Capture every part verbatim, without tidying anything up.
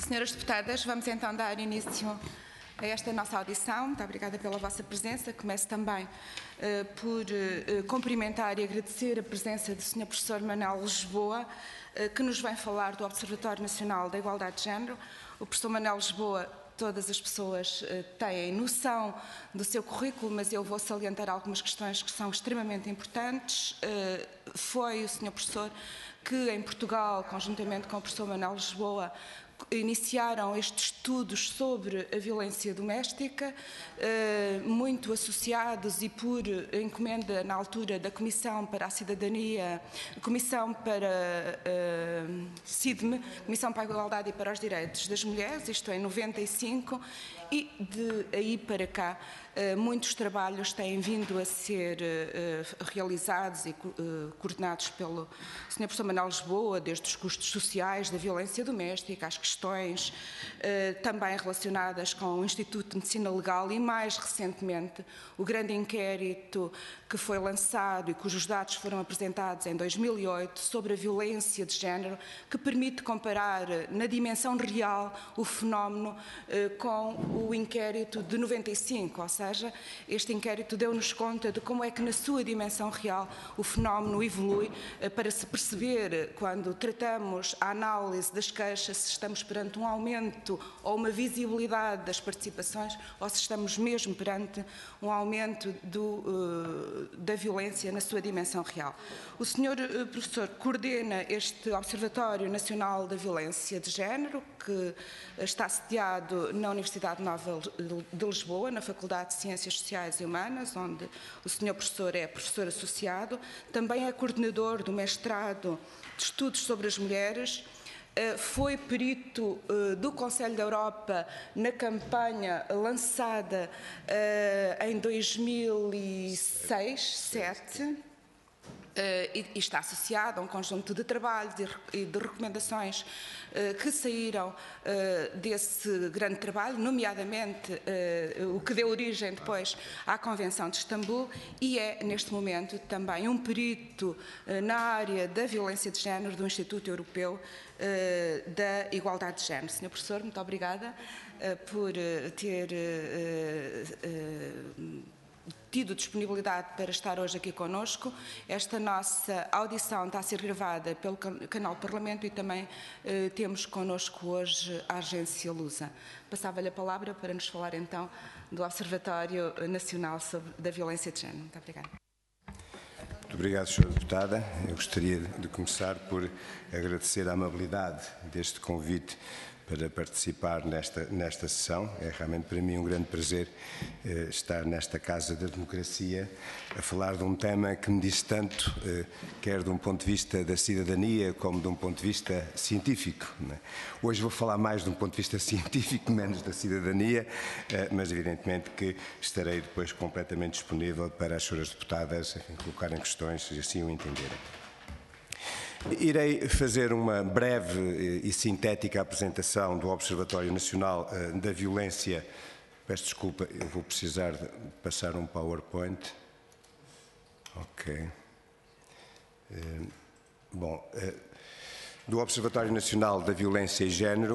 Senhoras deputadas, vamos então dar início a esta nossa audição. Muito obrigada pela vossa presença. Começo também uh, por uh, cumprimentar e agradecer a presença do senhor professor Manuel Lisboa, uh, que nos vem falar do Observatório Nacional da Igualdade de Género. O professor Manuel Lisboa, todas as pessoas uh, têm noção do seu currículo, mas eu vou salientar algumas questões que são extremamente importantes. Uh, foi o senhor professor que, em Portugal, conjuntamente com o professor Manuel Lisboa, iniciaram estes estudos sobre a violência doméstica, muito associados e por encomenda na altura da Comissão para a Cidadania, Comissão para uh, C I D M, Comissão para a Igualdade e para os Direitos das Mulheres, isto em noventa e cinco, e de aí para cá uh, muitos trabalhos têm vindo a ser uh, realizados e uh, coordenados pelo senhor professor Manuel Lisboa, desde os custos sociais da violência doméstica, às questões uh, também relacionadas com o Instituto de Medicina Legal e, mais recentemente, o grande inquérito que foi lançado e cujos dados foram apresentados em dois mil e oito sobre a violência de género, que permite comparar na dimensão real o fenómeno uh, com o inquérito de noventa e cinco, ou seja, este inquérito deu-nos conta de como é que na sua dimensão real o fenómeno evolui uh, para se perceber, quando tratamos a análise das queixas, se estamos perante um aumento ou uma visibilidade das participações ou se estamos mesmo perante um aumento do, uh, da violência na sua dimensão real. O senhor uh, professor coordena este Observatório Nacional da Violência de Género, que está sediado na Universidade Nova de Lisboa, na Faculdade de Ciências Sociais e Humanas, onde o senhor professor é professor associado. Também é coordenador do mestrado de Estudos sobre as Mulheres. Foi perito do Conselho da Europa na campanha lançada em dois mil e seis, dois mil e sete. Uh, e, e está associado a um conjunto de trabalhos e de recomendações uh, que saíram uh, desse grande trabalho, nomeadamente uh, o que deu origem depois à Convenção de Istambul, e é, neste momento, também um perito uh, na área da violência de género do Instituto Europeu uh, da Igualdade de Género. senhor professor, muito obrigada uh, por uh, ter uh, uh, tido disponibilidade para estar hoje aqui conosco. Esta nossa audição está a ser gravada pelo canal Parlamento e também eh, temos conosco hoje a agência Lusa. Passava-lhe a palavra para nos falar então do Observatório Nacional sobre, da Violência de Género. Muito obrigada. Muito obrigado, senhora Deputada. Eu gostaria de começar por agradecer a amabilidade deste convite para participar nesta, nesta sessão. É realmente para mim um grande prazer eh, estar nesta Casa da Democracia a falar de um tema que me diz tanto, eh, quer de um ponto de vista da cidadania como de um ponto de vista científico, né? Hoje vou falar mais de um ponto de vista científico, menos da cidadania, eh, mas evidentemente que estarei depois completamente disponível para as senhoras deputadas, enfim, colocarem questões, se assim o entenderem. Irei fazer uma breve e sintética apresentação do Observatório Nacional da Violência. Peço desculpa, eu vou precisar de passar um PowerPoint. Ok. Bom, do Observatório Nacional da Violência e Género.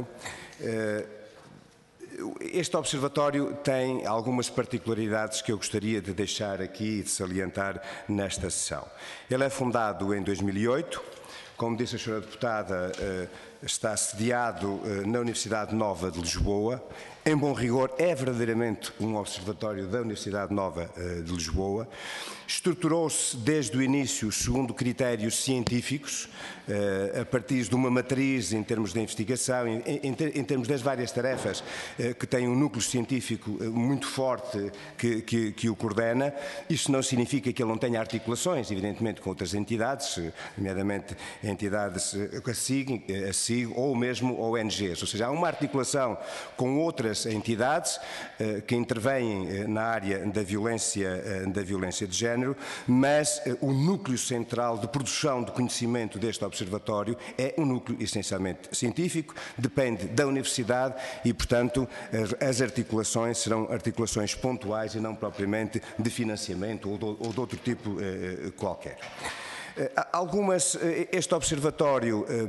Este observatório tem algumas particularidades que eu gostaria de deixar aqui e de salientar nesta sessão. Ele é fundado em dois mil e oito. Como disse a senhora Deputada, está sediado na Universidade Nova de Lisboa. Em bom rigor, é verdadeiramente um observatório da Universidade Nova de Lisboa. Estruturou-se desde o início segundo critérios científicos, a partir de uma matriz em termos de investigação, em, em, em termos das várias tarefas que tem um núcleo científico muito forte que, que, que o coordena. Isto não significa que ele não tenha articulações, evidentemente, com outras entidades, nomeadamente entidades, a S I G, a S I G ou mesmo O N Gs. Ou seja, há uma articulação com outras entidades que intervêm na área da violência, da violência de género, mas o núcleo central de produção de conhecimento deste observatório é um núcleo essencialmente científico, depende da universidade e, portanto, as articulações serão articulações pontuais e não propriamente de financiamento ou de, ou de outro tipo eh, qualquer. Algumas, este observatório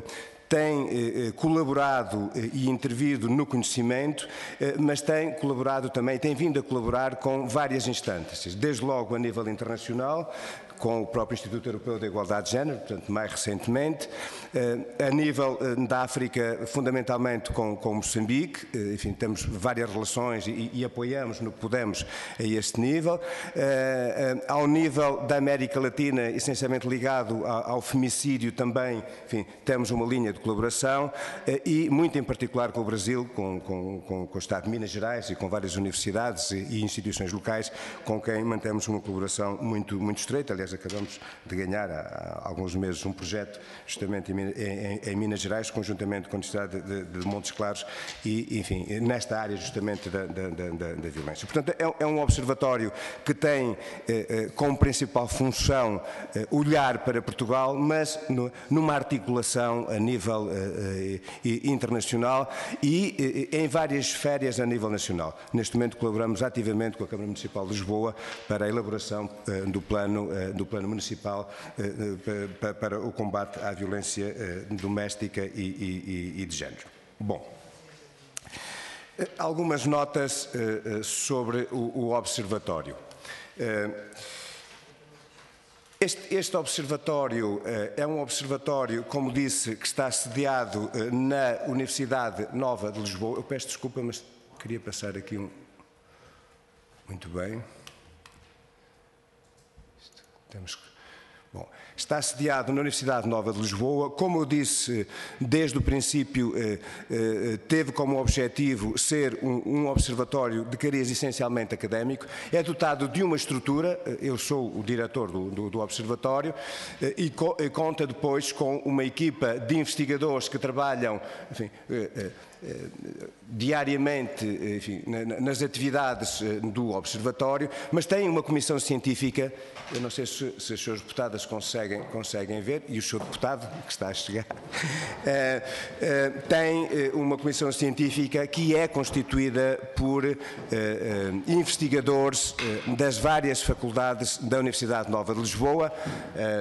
tem eh, colaborado eh, e intervido no conhecimento, eh, mas tem colaborado também, tem vindo a colaborar com várias instâncias, desde logo a nível internacional, com o próprio Instituto Europeu da Igualdade de Género, portanto, mais recentemente, a nível da África, fundamentalmente com, com Moçambique, enfim, temos várias relações e, e apoiamos no que podemos a este nível. Ao nível da América Latina, essencialmente ligado ao, ao femicídio também, enfim, temos uma linha de colaboração e, muito em particular, com o Brasil, com, com, com, com o Estado de Minas Gerais e com várias universidades e, e instituições locais, com quem mantemos uma colaboração muito, muito estreita. Aliás, acabamos de ganhar há alguns meses um projeto justamente em, em, em Minas Gerais, conjuntamente com a Universidade de, de Montes Claros e, enfim, nesta área justamente da, da, da, da violência. Portanto, é, é um observatório que tem eh, eh, como principal função eh, olhar para Portugal, mas no, numa articulação a nível eh, eh, internacional e eh, em várias esferas a nível nacional. Neste momento colaboramos ativamente com a Câmara Municipal de Lisboa para a elaboração eh, do plano eh, do plano municipal eh, para, para o combate à violência eh, doméstica e, e, e de género. Bom, algumas notas eh, sobre o, o observatório. Eh, Este, este observatório eh, é um observatório, como disse, que está sediado eh, na Universidade Nova de Lisboa. Eu peço desculpa, mas queria passar aqui um... Muito bem. Temos que... Bom, está sediado na Universidade Nova de Lisboa. Como eu disse, desde o princípio, eh, eh, teve como objetivo ser um, um observatório de cariz essencialmente académico. É dotado de uma estrutura, eu sou o diretor do, do, do observatório, eh, e, co e conta depois com uma equipa de investigadores que trabalham, enfim, eh, eh, diariamente, enfim, nas atividades do Observatório, mas tem uma comissão científica, eu não sei se, se as suas deputadas conseguem, conseguem ver, e o seu deputado, que está a chegar, eh, eh, tem uma comissão científica que é constituída por eh, eh, investigadores eh, das várias faculdades da Universidade Nova de Lisboa, eh,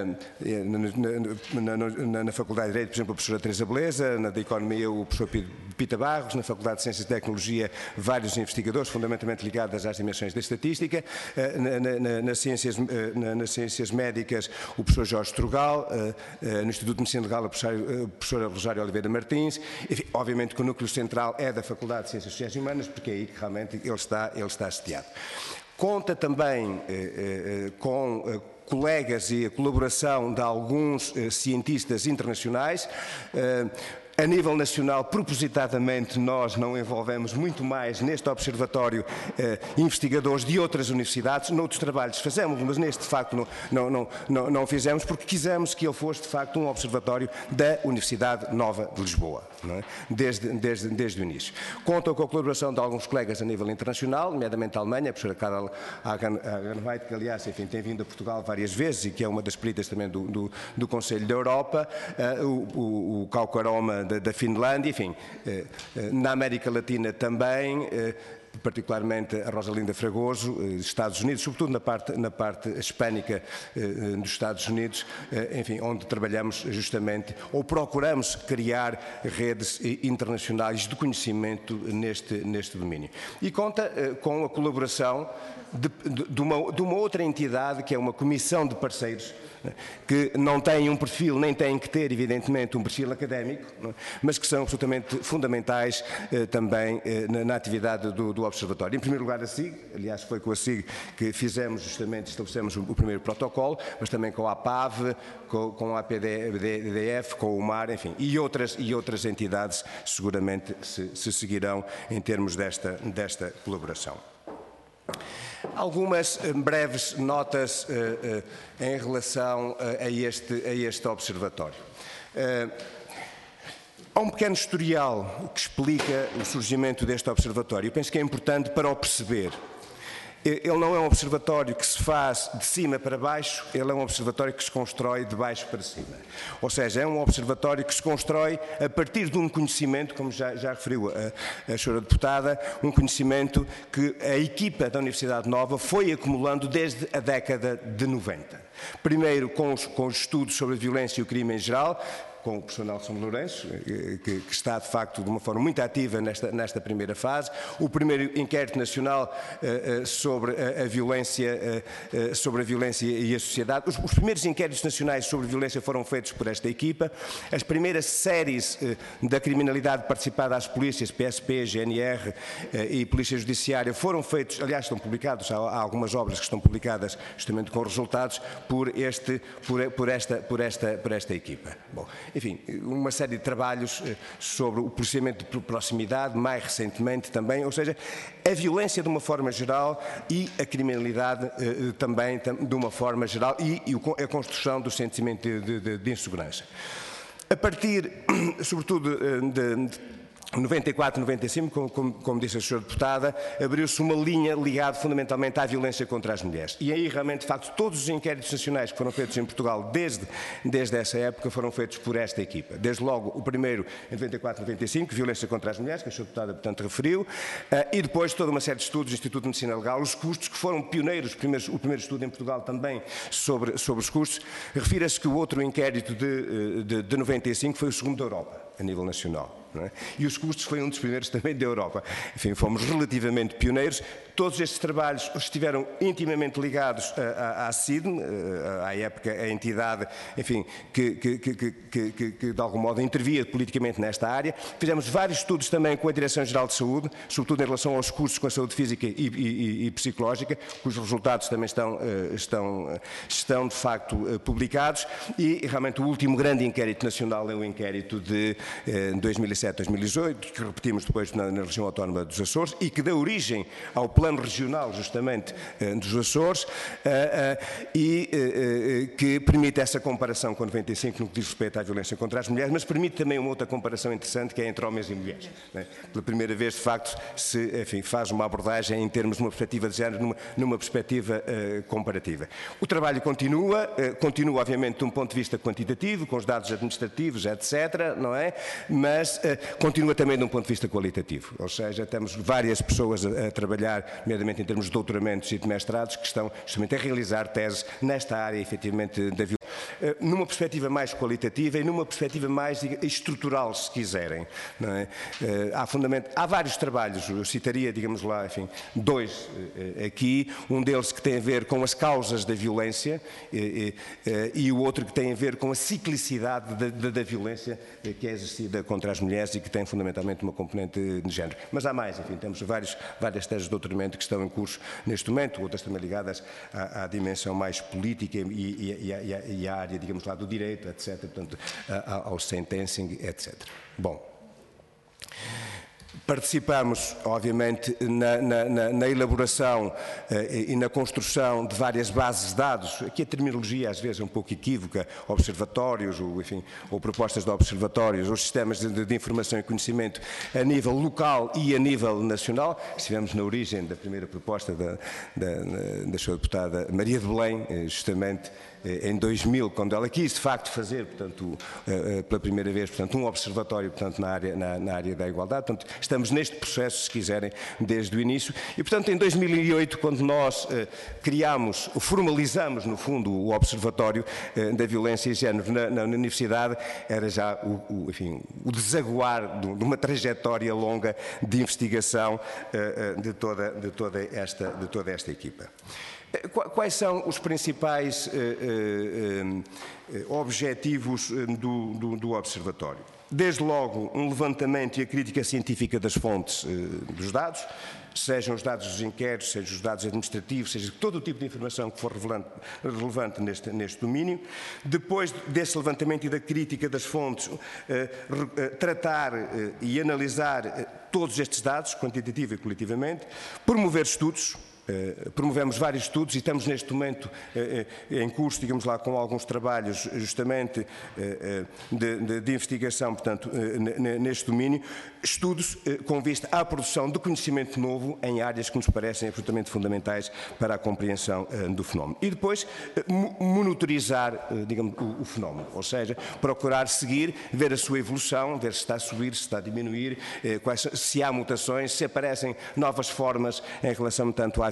na, na, na, na Faculdade de Direito, por exemplo, a professora Teresa Beleza, na da Economia, o professor Pita Barros, na Faculdade de Ciências e Tecnologia, vários investigadores, fundamentalmente ligados às dimensões da estatística, na, na, nas, ciências, na, nas ciências médicas, o professor Jorge Trugal, no Instituto de Medicina Legal, a professora Rosário Oliveira Martins, enfim, obviamente que o núcleo central é da Faculdade de Ciências Sociais e Humanas, porque é aí que realmente ele está, ele está sediado. Conta também eh, eh, com eh, colegas e a colaboração de alguns eh, cientistas internacionais. Eh, A nível nacional, propositadamente, nós não envolvemos muito mais neste observatório eh, investigadores de outras universidades. Noutros trabalhos fazemos, mas neste, de facto, não, não, não, não, não fizemos, porque quisemos que ele fosse, de facto, um observatório da Universidade Nova de Lisboa, não é? desde, desde, desde o início. Contam com a colaboração de alguns colegas a nível internacional, nomeadamente a Alemanha, a professora Karl Hagenweit, que, aliás, enfim, tem vindo a Portugal várias vezes e que é uma das peritas também do, do, do Conselho da Europa, uh, o, o, o Kaukaroma da, da Finlândia, enfim, na América Latina também, particularmente a Rosalinda Fragoso, Estados Unidos, sobretudo na parte, na parte hispânica dos Estados Unidos, enfim, onde trabalhamos justamente, ou procuramos criar redes internacionais de conhecimento neste, neste domínio. E conta com a colaboração de, de, de, uma, de uma outra entidade, que é uma comissão de parceiros, que não têm um perfil, nem têm que ter, evidentemente, um perfil académico, mas que são absolutamente fundamentais eh, também eh, na, na atividade do, do Observatório. Em primeiro lugar, a SIG, aliás, foi com a SIG que fizemos, justamente, estabelecemos o, o primeiro protocolo, mas também com a APAV, com, com a A P D F, com o MAR, enfim, e outras, e outras entidades seguramente se, se seguirão em termos desta, desta colaboração. Algumas breves notas uh, uh, em relação uh, a, este, a este observatório. Uh, há um pequeno historial que explica o surgimento deste observatório. Eu penso que é importante para o perceber. Ele não é um observatório que se faz de cima para baixo, ele é um observatório que se constrói de baixo para cima. Ou seja, é um observatório que se constrói a partir de um conhecimento, como já, já referiu a, a senhora deputada, um conhecimento que a equipa da Universidade Nova foi acumulando desde a década de noventa. Primeiro com os, com os estudos sobre a violência e o crime em geral, com o professor Nelson Lourenço, que, que está de facto de uma forma muito ativa nesta, nesta primeira fase. O primeiro inquérito nacional uh, uh, sobre a, a violência, uh, uh, sobre a violência e a sociedade. Os, os primeiros inquéritos nacionais sobre violência foram feitos por esta equipa. As primeiras séries uh, da criminalidade participada às polícias, P S P, G N R uh, e Polícia Judiciária, foram feitos, aliás, estão publicados, há, há algumas obras que estão publicadas justamente com resultados por, este, por, por, esta, por, esta, por esta equipa. Bom, enfim, uma série de trabalhos uh, sobre o processamento de proximidade, mais recentemente também, ou seja, a violência de uma forma geral e a criminalidade uh, também de uma forma geral e, e a construção do sentimento de, de, de insegurança. A partir, sobretudo, de, de noventa e quatro, noventa e cinco, como, como, como disse a senhora deputada, abriu-se uma linha ligada fundamentalmente à violência contra as mulheres. E aí, realmente, de facto, todos os inquéritos nacionais que foram feitos em Portugal desde, desde essa época foram feitos por esta equipa. Desde logo, o primeiro, em noventa e quatro, noventa e cinco, violência contra as mulheres, que a senhora deputada, portanto, referiu, uh, e depois toda uma série de estudos do Instituto de Medicina Legal, os custos, que foram pioneiros, primeiros, o primeiro estudo em Portugal também sobre, sobre os custos. Refira-se que o outro inquérito de, de, de noventa e cinco foi o segundo da Europa, a nível nacional. Não é? E os custos foi um dos primeiros também da Europa. Enfim, fomos relativamente pioneiros. Todos estes trabalhos estiveram intimamente ligados à, à C I D M, à época a entidade, enfim, que, que, que, que, que, que de algum modo intervia politicamente nesta área. Fizemos vários estudos também com a Direção-Geral de Saúde, sobretudo em relação aos custos com a saúde física e, e, e psicológica, cujos resultados também estão, estão, estão de facto publicados. E realmente o último grande inquérito nacional é o inquérito de dois mil e sete, dois mil e dezoito, que repetimos depois na, na região autónoma dos Açores e que dá origem ao plano regional, justamente, dos Açores, e que permite essa comparação com noventa e cinco no que diz respeito à violência contra as mulheres, mas permite também uma outra comparação interessante, que é entre homens e mulheres. Pela primeira vez, de facto, se, enfim, faz uma abordagem em termos de uma perspectiva de género, numa, numa perspectiva uh, comparativa. O trabalho continua, uh, continua, obviamente, de um ponto de vista quantitativo, com os dados administrativos, etcétera, não é? Mas uh, continua também de um ponto de vista qualitativo, ou seja, temos várias pessoas a, a trabalhar, nomeadamente em termos de doutoramentos e de mestrados, que estão justamente a realizar teses nesta área, efetivamente, da violência, uh, numa perspectiva mais qualitativa e numa perspectiva mais diga, estrutural, se quiserem. Não é? uh, há, fundamento, há vários trabalhos, eu citaria, digamos lá, enfim, dois uh, aqui, um deles que tem a ver com as causas da violência uh, uh, e o outro que tem a ver com a ciclicidade da, da, da violência uh, que é exercida contra as mulheres e que tem fundamentalmente uma componente de género. Mas há mais, enfim, temos vários, várias teses de doutoramento que estão em curso neste momento, outras também ligadas à, à dimensão mais política e, e, e, e, e à área, digamos lá, do direito, etcétera, portanto, ao sentencing, etcétera. Bom. Participamos, obviamente, na, na, na elaboração eh, e na construção de várias bases de dados. Aqui a terminologia às vezes é um pouco equívoca, observatórios, ou, enfim, ou propostas de observatórios, ou sistemas de, de informação e conhecimento a nível local e a nível nacional. Estivemos na origem da primeira proposta da, da, da sua deputada Maria de Belém, justamente em dois mil, quando ela quis de facto fazer, portanto, pela primeira vez, portanto, um observatório, portanto, na área, na, na área da igualdade. Portanto, estamos neste processo, se quiserem, desde o início. E, portanto, em dois mil e oito, quando nós eh, criámos, formalizamos, no fundo, o Observatório eh, da Violência e Género na, na Universidade, era já o, o, enfim, o desaguar de, de uma trajetória longa de investigação eh, de, toda, de, toda esta, de toda esta equipa. Quais são os principais eh, eh, objetivos do, do, do Observatório? Desde logo, um levantamento e a crítica científica das fontes eh, dos dados, sejam os dados dos inquéritos, sejam os dados administrativos, seja todo o tipo de informação que for relevante, relevante neste, neste domínio. Depois desse levantamento e da crítica das fontes, eh, eh, tratar eh, e analisar eh, todos estes dados, quantitativo e qualitativamente, promover estudos. Uh, promovemos vários estudos e estamos neste momento uh, uh, em curso, digamos lá, com alguns trabalhos justamente uh, uh, de, de, de investigação, portanto, uh, neste domínio, estudos uh, com vista à produção de conhecimento novo em áreas que nos parecem absolutamente fundamentais para a compreensão uh, do fenómeno. E depois uh, monitorizar, uh, digamos, o, o fenómeno, ou seja, procurar seguir, ver a sua evolução, ver se está a subir, se está a diminuir, uh, quais, se há mutações, se aparecem novas formas em relação, tanto à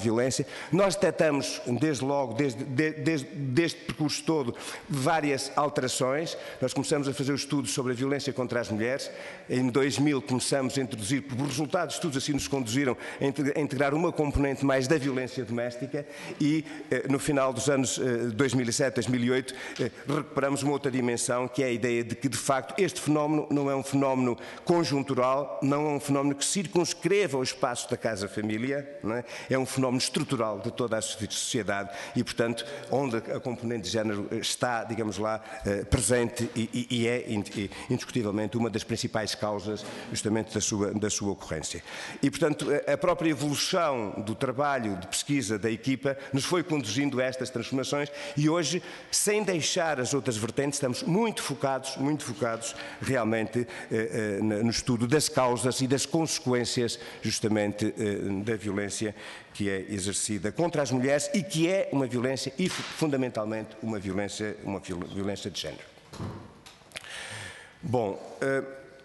violência. Nós detectamos, desde logo, desde, desde, desde este percurso todo, várias alterações. Nós começamos a fazer o estudo sobre a violência contra as mulheres. Em dois mil começamos a introduzir, por resultados de estudos assim nos conduziram a integrar uma componente mais da violência doméstica e, no final dos anos dois mil e sete, dois mil e oito, recuperamos uma outra dimensão, que é a ideia de que, de facto, este fenómeno não é um fenómeno conjuntural, não é um fenómeno que circunscreva o espaço da casa-família, não é? É um fenómeno estrutural de toda a sociedade e, portanto, onde a componente de género está, digamos lá, presente e, e é indiscutivelmente uma das principais causas justamente da sua, da sua ocorrência. E, portanto, a própria evolução do trabalho de pesquisa da equipa nos foi conduzindo a estas transformações e hoje, sem deixar as outras vertentes, estamos muito focados, muito focados realmente eh, eh, no estudo das causas e das consequências justamente eh, da violência que é exercida contra as mulheres e que é uma violência e fundamentalmente uma violência, uma violência de género. Bom, eh,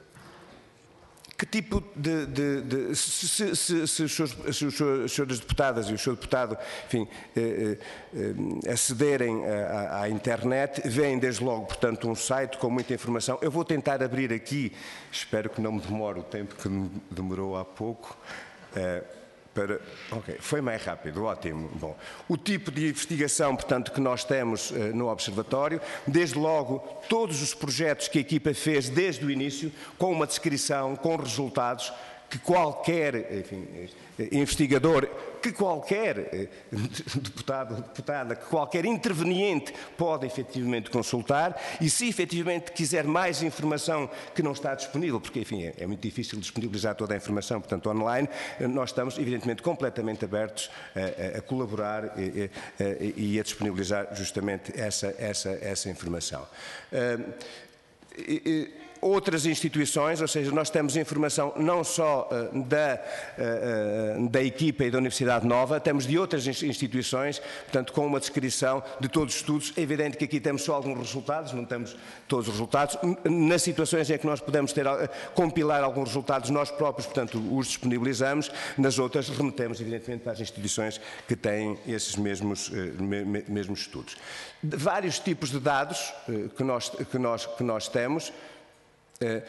que tipo de... de, de se, se, se, se, os seus, se os senhores deputadas e o senhor deputado, enfim, eh, eh, acederem à, à internet, veem desde logo, portanto, um site com muita informação. Eu vou tentar abrir aqui, espero que não me demore o tempo que me demorou há pouco, eh, para... Ok, foi mais rápido, ótimo. Bom, o tipo de investigação, portanto, que nós temos uh, no Observatório, desde logo todos os projetos que a equipa fez desde o início, com uma descrição, com resultados, que qualquer, enfim, investigador, que qualquer deputado, deputada, que qualquer interveniente pode efetivamente consultar e se efetivamente quiser mais informação que não está disponível, porque enfim é, é muito difícil disponibilizar toda a informação, portanto online, nós estamos evidentemente completamente abertos a, a colaborar e, a, e a disponibilizar justamente essa, essa, essa informação. Uh, e, e, Outras instituições, ou seja, nós temos informação não só uh, da, uh, uh, da equipa e da Universidade Nova, temos de outras instituições, portanto, com uma descrição de todos os estudos. É evidente que aqui temos só alguns resultados, não temos todos os resultados. Nas situações em que nós podemos ter, uh, compilar alguns resultados, nós próprios, portanto, os disponibilizamos. Nas outras, remetemos, evidentemente, para as instituições que têm esses mesmos, uh, me, me, mesmos estudos. De vários tipos de dados uh, que, nós, que, nós, que nós temos, Uh,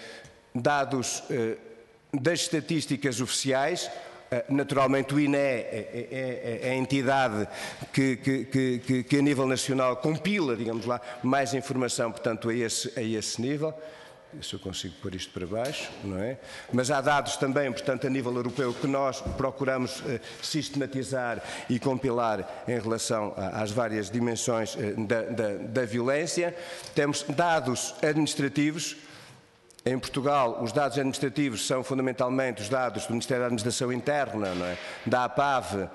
dados uh, das estatísticas oficiais, uh, naturalmente o I N E é, é, é a entidade que, que, que, que a nível nacional compila, digamos lá, mais informação, portanto, a esse, a esse nível. Se eu consigo pôr isto para baixo, não é? Mas há dados também, portanto, a nível europeu que nós procuramos uh, sistematizar e compilar em relação a, às várias dimensões uh, da, da, da violência. Temos dados administrativos. Em Portugal, os dados administrativos são fundamentalmente os dados do Ministério da Administração Interna, não é? Da APAV, uh, uh,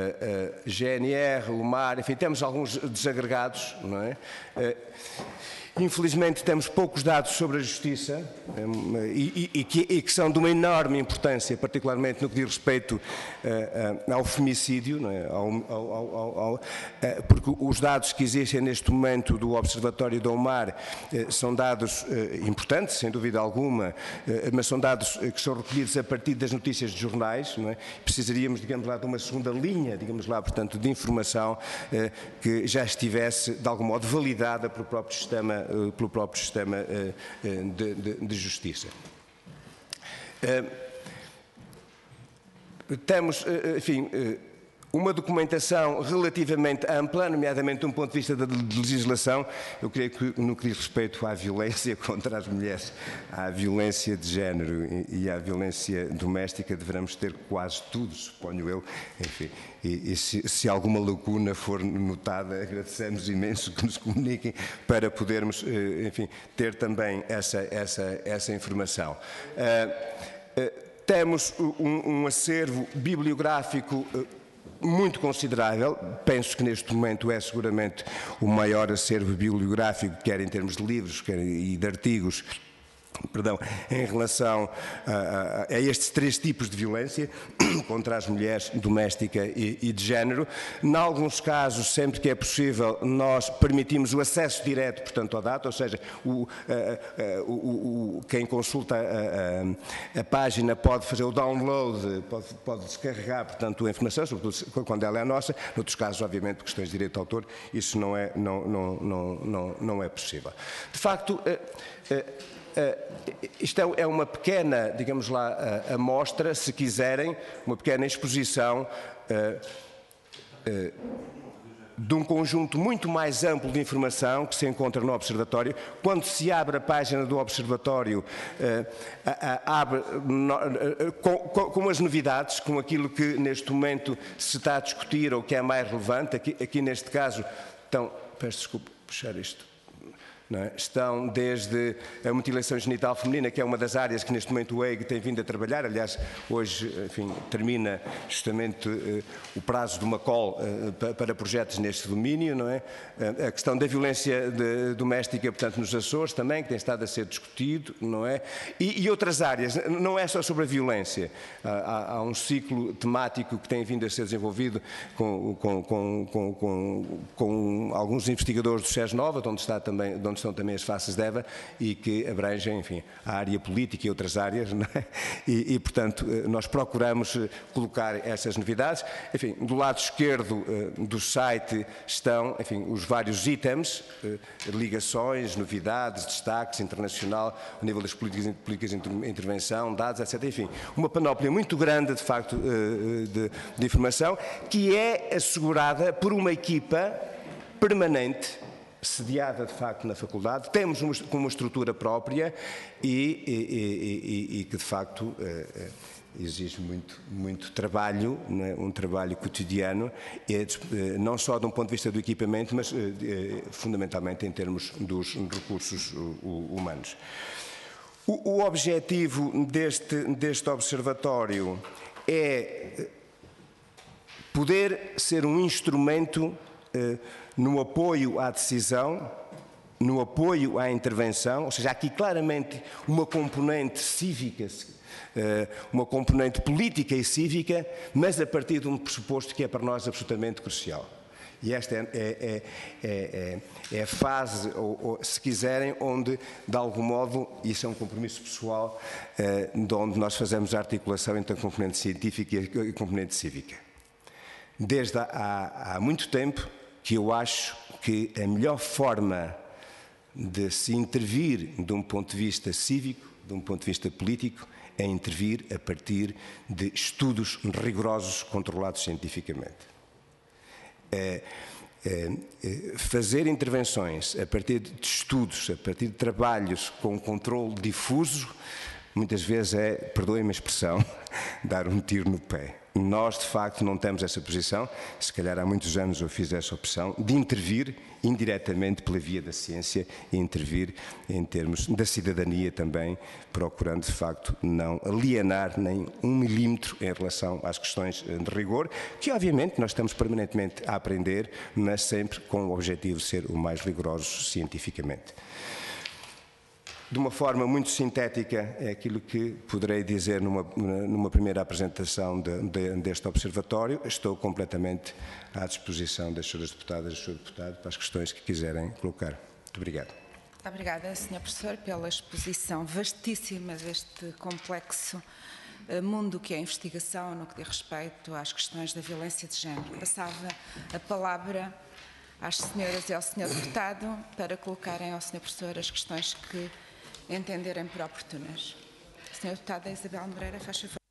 G N R, o MAR, enfim, temos alguns desagregados, não é? Uh, Infelizmente temos poucos dados sobre a justiça e, e, e, que, e que são de uma enorme importância, particularmente no que diz respeito uh, uh, ao femicídio, não é? ao, ao, ao, ao, uh, porque os dados que existem neste momento do Observatório do Omar uh, são dados uh, importantes, sem dúvida alguma, uh, mas são dados uh, que são recolhidos a partir das notícias de jornais, não é? Precisaríamos, digamos lá, de uma segunda linha, digamos lá, portanto, de informação uh, que já estivesse, de algum modo, validada pelo próprio sistema pelo próprio sistema de, de, de justiça. Temos, enfim, uma documentação relativamente ampla, nomeadamente de um ponto de vista da legislação. Eu creio que no que diz respeito à violência contra as mulheres, à violência de género e à violência doméstica, deveremos ter quase tudo, suponho eu. Enfim, e, e se, se alguma lacuna for notada, agradecemos imenso que nos comuniquem para podermos, enfim, ter também essa, essa, essa informação. Uh, uh, temos um, um acervo bibliográfico uh, muito considerável, penso que neste momento é seguramente o maior acervo bibliográfico, quer em termos de livros quer e de artigos, Perdão, em relação a, a, a estes três tipos de violência contra as mulheres, doméstica e, e de género. Em alguns casos, sempre que é possível, nós permitimos o acesso direto, portanto, ao dado, ou seja, o, a, a, o, o, quem consulta a, a, a página pode fazer o download, pode, pode descarregar, portanto, a informação, sobretudo quando ela é nossa. Noutros casos, obviamente, por questões de direito de autor, isso não é, não, não, não, não, não é possível. De facto, Uh, isto é uma pequena, digamos lá, uh, amostra, se quiserem, uma pequena exposição uh, uh, de um conjunto muito mais amplo de informação que se encontra no Observatório. Quando se abre a página do Observatório, uh, uh, uh, abre no, uh, com, com as novidades, com aquilo que neste momento se está a discutir ou que é mais relevante. Aqui, aqui neste caso, então, peço desculpa, puxar isto. Não é? Estão desde a mutilação genital feminina, que é uma das áreas que neste momento o E I G tem vindo a trabalhar. Aliás, hoje, enfim, termina justamente uh, o prazo de uma call uh, para projetos neste domínio, não é? Uh, a questão da violência de, doméstica, portanto, nos Açores também, que tem estado a ser discutido, não é? E, e outras áreas, não é só sobre a violência. Uh, há, há um ciclo temático que tem vindo a ser desenvolvido com, com, com, com, com, com alguns investigadores do SES Nova, onde está também, onde estão também as faces de Eva, e que abrangem, enfim, a área política e outras áreas, não é? e, e, portanto, nós procuramos colocar essas novidades. Enfim, do lado esquerdo uh, do site estão, enfim, os vários itens, uh, ligações, novidades, destaques, internacional, ao nível das políticas, políticas de intervenção, dados, etcétera. Enfim, uma panóplia muito grande, de facto, uh, de, de informação, que é assegurada por uma equipa permanente, sediada de facto na faculdade, temos uma, com uma estrutura própria e, e, e, e, e que de facto eh, exige muito, muito trabalho, né? Um trabalho cotidiano, eh, não só de um ponto de vista do equipamento, mas eh, fundamentalmente em termos dos recursos humanos. O, o objetivo deste, deste observatório é poder ser um instrumento eh, no apoio à decisão, no apoio à intervenção, ou seja, há aqui claramente uma componente cívica, uma componente política e cívica, mas a partir de um pressuposto que é para nós absolutamente crucial. E esta é, é, é, é, é a fase, ou, ou, se quiserem, onde, de algum modo, isso é um compromisso pessoal, é, de onde nós fazemos a articulação entre a componente científica e a componente cívica. Desde há, há muito tempo, que eu acho que a melhor forma de se intervir de um ponto de vista cívico, de um ponto de vista político, é intervir a partir de estudos rigorosos controlados cientificamente. É, é, é, fazer intervenções a partir de estudos, a partir de trabalhos com controle difuso, muitas vezes é, perdoem-me a expressão, dar um tiro no pé. Nós, de facto, não temos essa posição, se calhar há muitos anos eu fiz essa opção, de intervir indiretamente pela via da ciência e intervir em termos da cidadania também, procurando, de facto, não alienar nem um milímetro em relação às questões de rigor, que, obviamente, nós estamos permanentemente a aprender, mas sempre com o objetivo de ser o mais rigorosos cientificamente. De uma forma muito sintética, é aquilo que poderei dizer numa, numa primeira apresentação de, de, deste observatório. Estou completamente à disposição das senhoras deputadas e do senhor deputado para as questões que quiserem colocar. Muito obrigado. Muito obrigada, senhor Professor, pela exposição vastíssima deste complexo mundo que é a investigação no que diz respeito às questões da violência de género. Passava a palavra às senhoras e ao senhor deputado para colocarem ao senhor Professor as questões que entenderem por oportunas. senhora Deputada Isabel Moreira, faz favor.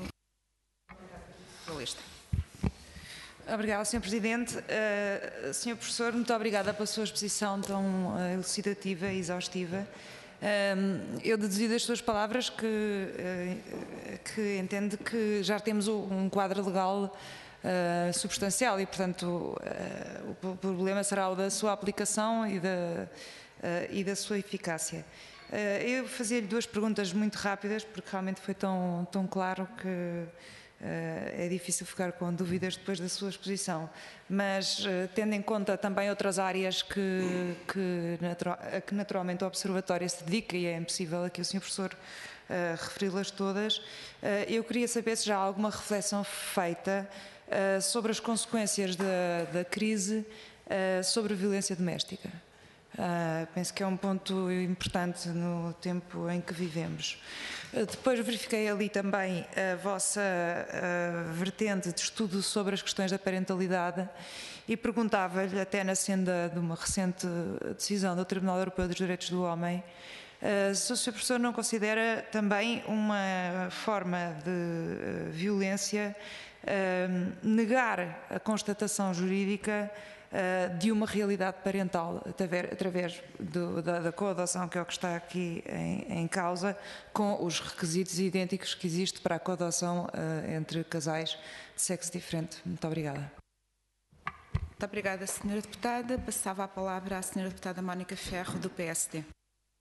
Lista. Obrigada, senhor Presidente. Uh, senhor Professor, muito obrigada pela sua exposição tão uh, elucidativa e exaustiva. Uh, eu deduzi das suas palavras que, uh, que entende que já temos um quadro legal uh, substancial e, portanto, uh, o problema será o da sua aplicação e da, uh, e da sua eficácia. Eu fazia-lhe duas perguntas muito rápidas, porque realmente foi tão, tão claro que é difícil ficar com dúvidas depois da sua exposição, mas tendo em conta também outras áreas que, que, natural, a que naturalmente o Observatório se dedica, e é impossível aqui o senhor Professor uh, referi-las todas, uh, eu queria saber se já há alguma reflexão feita uh, sobre as consequências da, da crise uh, sobre a violência doméstica. Uh, penso que é um ponto importante no tempo em que vivemos. Uh, depois verifiquei ali também a vossa uh, vertente de estudo sobre as questões da parentalidade e perguntava-lhe, até na senda de uma recente decisão do Tribunal Europeu dos Direitos do Homem, uh, se o senhor Professor não considera também uma forma de uh, violência uh, negar a constatação jurídica de uma realidade parental através do, da, da coadoção, que é o que está aqui em, em causa, com os requisitos idênticos que existem para a coadoção uh, entre casais de sexo diferente. Muito obrigada. Muito obrigada, senhora Deputada. Passava a palavra à senhora Deputada Mónica Ferro, do P S D.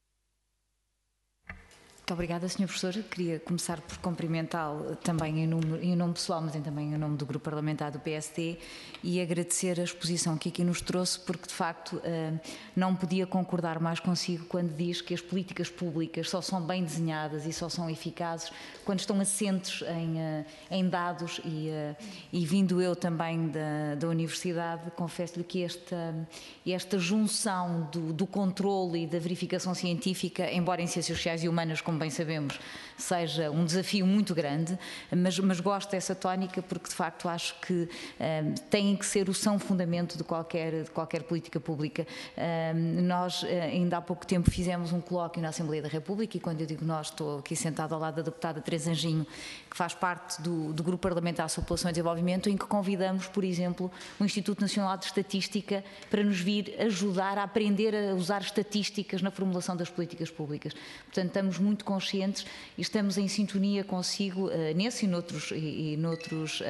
Muito obrigada, senhor Professor. Queria começar por cumprimentá-lo também em nome, em nome pessoal, mas também em nome do Grupo Parlamentar do P S D, e agradecer a exposição que aqui nos trouxe, porque de facto não podia concordar mais consigo quando diz que as políticas públicas só são bem desenhadas e só são eficazes quando estão assentes em, em dados, e, e vindo eu também da, da Universidade, confesso-lhe que esta, esta junção do, do controle e da verificação científica, embora em ciências sociais e humanas, como bem sabemos, seja um desafio muito grande, mas, mas gosto dessa tónica porque de facto acho que um, tem que ser o são fundamento de qualquer, de qualquer política pública. Um, nós ainda há pouco tempo fizemos um colóquio na Assembleia da República, e quando eu digo nós, estou aqui sentado ao lado da deputada Teresa Anjinho, que faz parte do, do Grupo Parlamentar sobre População e Desenvolvimento, em que convidamos, por exemplo, o Instituto Nacional de Estatística para nos vir ajudar a aprender a usar estatísticas na formulação das políticas públicas. Portanto, estamos muito conscientes e estamos em sintonia consigo uh, nesse e noutros, e, e noutros uh,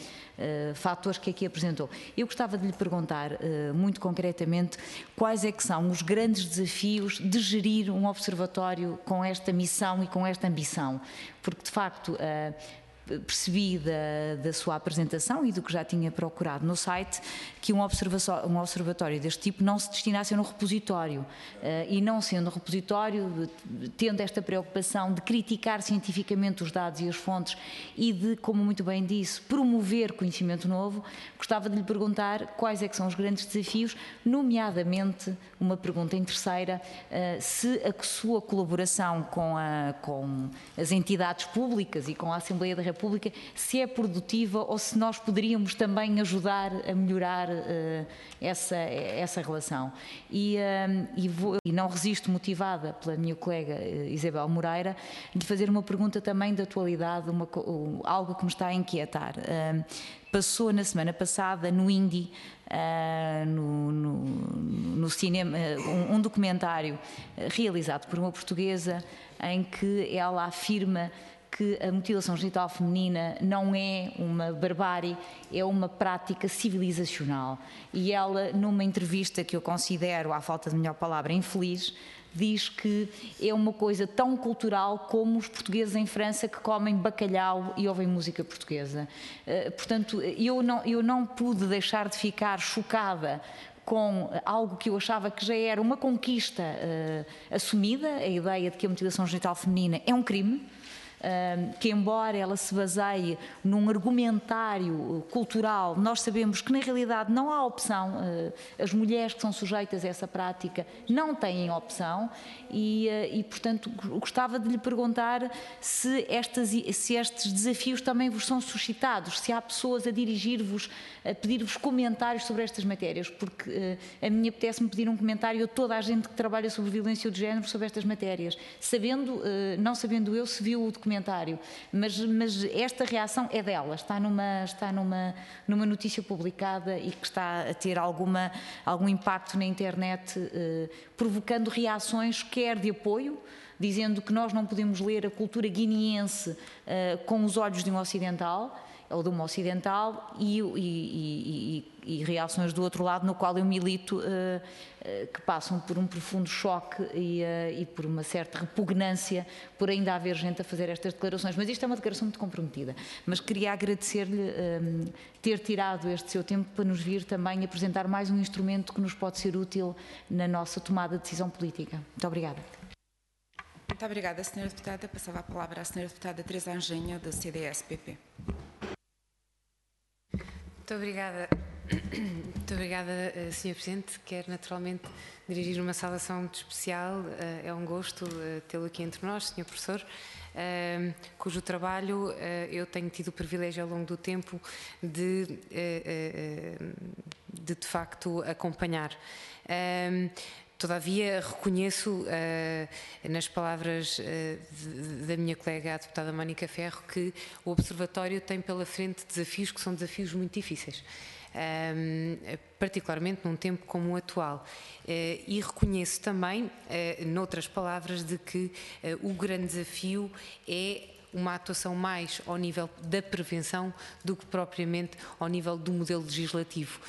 uh, fatores que aqui apresentou. Eu gostava de lhe perguntar, uh, muito concretamente, quais é que são os grandes desafios de gerir um observatório com esta missão e com esta ambição, porque de facto uh, percebi da, da sua apresentação e do que já tinha procurado no site que um observatório, um observatório deste tipo não se destina a ser um repositório, uh, e não sendo um repositório, tendo esta preocupação de criticar cientificamente os dados e as fontes e de, como muito bem disse, promover conhecimento novo, gostava de lhe perguntar quais é que são os grandes desafios, nomeadamente, uma pergunta em terceira, uh, se a sua colaboração com, a, com as entidades públicas e com a Assembleia da República Pública, se é produtiva ou se nós poderíamos também ajudar a melhorar uh, essa, essa relação. E, uh, e, vou, e não resisto, motivada pela minha colega uh, Isabel Moreira, de fazer uma pergunta também de atualidade, uma, uh, algo que me está a inquietar. Uh, passou na semana passada no Indie, uh, no, no, no cinema, uh, um, um documentário realizado por uma portuguesa em que ela afirma que a mutilação genital feminina não é uma barbárie, é uma prática civilizacional. E ela, numa entrevista que eu considero, à falta de melhor palavra, infeliz, diz que é uma coisa tão cultural como os portugueses em França que comem bacalhau e ouvem música portuguesa. Uh, portanto, eu não, eu não pude deixar de ficar chocada com algo que eu achava que já era uma conquista uh, assumida, a ideia de que a mutilação genital feminina é um crime, que embora ela se baseie num argumentário cultural, nós sabemos que na realidade não há opção, as mulheres que são sujeitas a essa prática não têm opção e, e portanto gostava de lhe perguntar se, estas, se estes desafios também vos são suscitados, se há pessoas a dirigir-vos, a pedir-vos comentários sobre estas matérias, porque a mim apetece-me pedir um comentário a toda a gente que trabalha sobre violência de género sobre estas matérias, sabendo, não sabendo eu se viu o documento comentário, mas, mas esta reação é dela, está numa, está numa, numa notícia publicada e que está a ter alguma, algum impacto na internet, eh, provocando reações quer de apoio, dizendo que nós não podemos ler a cultura guineense eh, com os olhos de um ocidental, ou de uma ocidental, e, e, e, e reações do outro lado, no qual eu milito, uh, uh, que passam por um profundo choque e, uh, e por uma certa repugnância por ainda haver gente a fazer estas declarações. Mas isto é uma declaração muito comprometida. Mas queria agradecer-lhe um, ter tirado este seu tempo para nos vir também apresentar mais um instrumento que nos pode ser útil na nossa tomada de decisão política. Muito obrigada. Muito obrigada, senhora Deputada. Passava a palavra à senhora Deputada Teresa Anjinha, da C D S P P. Muito obrigada, muito obrigada, senhor Presidente. Quero naturalmente dirigir uma saudação muito especial. É um gosto tê-lo aqui entre nós, senhor Professor, cujo trabalho eu tenho tido o privilégio ao longo do tempo de, de, de facto, acompanhar. Todavia, reconheço uh, nas palavras uh, de, da minha colega, a deputada Mónica Ferro, que o Observatório tem pela frente desafios que são desafios muito difíceis, um, particularmente num tempo como o atual. Uh, e reconheço também, uh, noutras palavras, de que uh, o grande desafio é uma atuação mais ao nível da prevenção do que propriamente ao nível do modelo legislativo.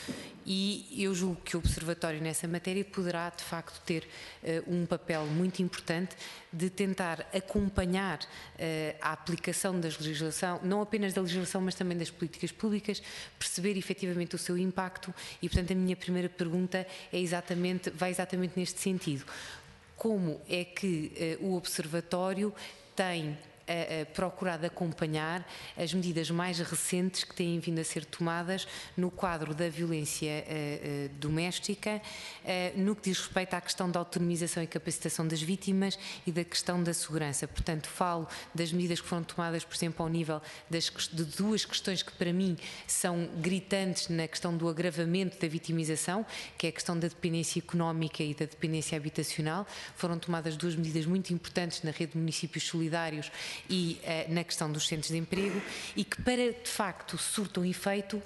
E eu julgo que o Observatório nessa matéria poderá de facto ter uh, um papel muito importante de tentar acompanhar uh, a aplicação da legislação, não apenas da legislação, mas também das políticas públicas, perceber efetivamente o seu impacto e, portanto, a minha primeira pergunta é exatamente, vai exatamente neste sentido. Como é que uh, o Observatório tem procurado acompanhar as medidas mais recentes que têm vindo a ser tomadas no quadro da violência uh, uh, doméstica, uh, no que diz respeito à questão da autonomização e capacitação das vítimas e da questão da segurança. Portanto, falo das medidas que foram tomadas, por exemplo, ao nível das, de duas questões que para mim são gritantes na questão do agravamento da vitimização, que é a questão da dependência económica e da dependência habitacional. Foram tomadas duas medidas muito importantes na rede de municípios solidários e uh, na questão dos centros de emprego, e que para de facto surtam efeito,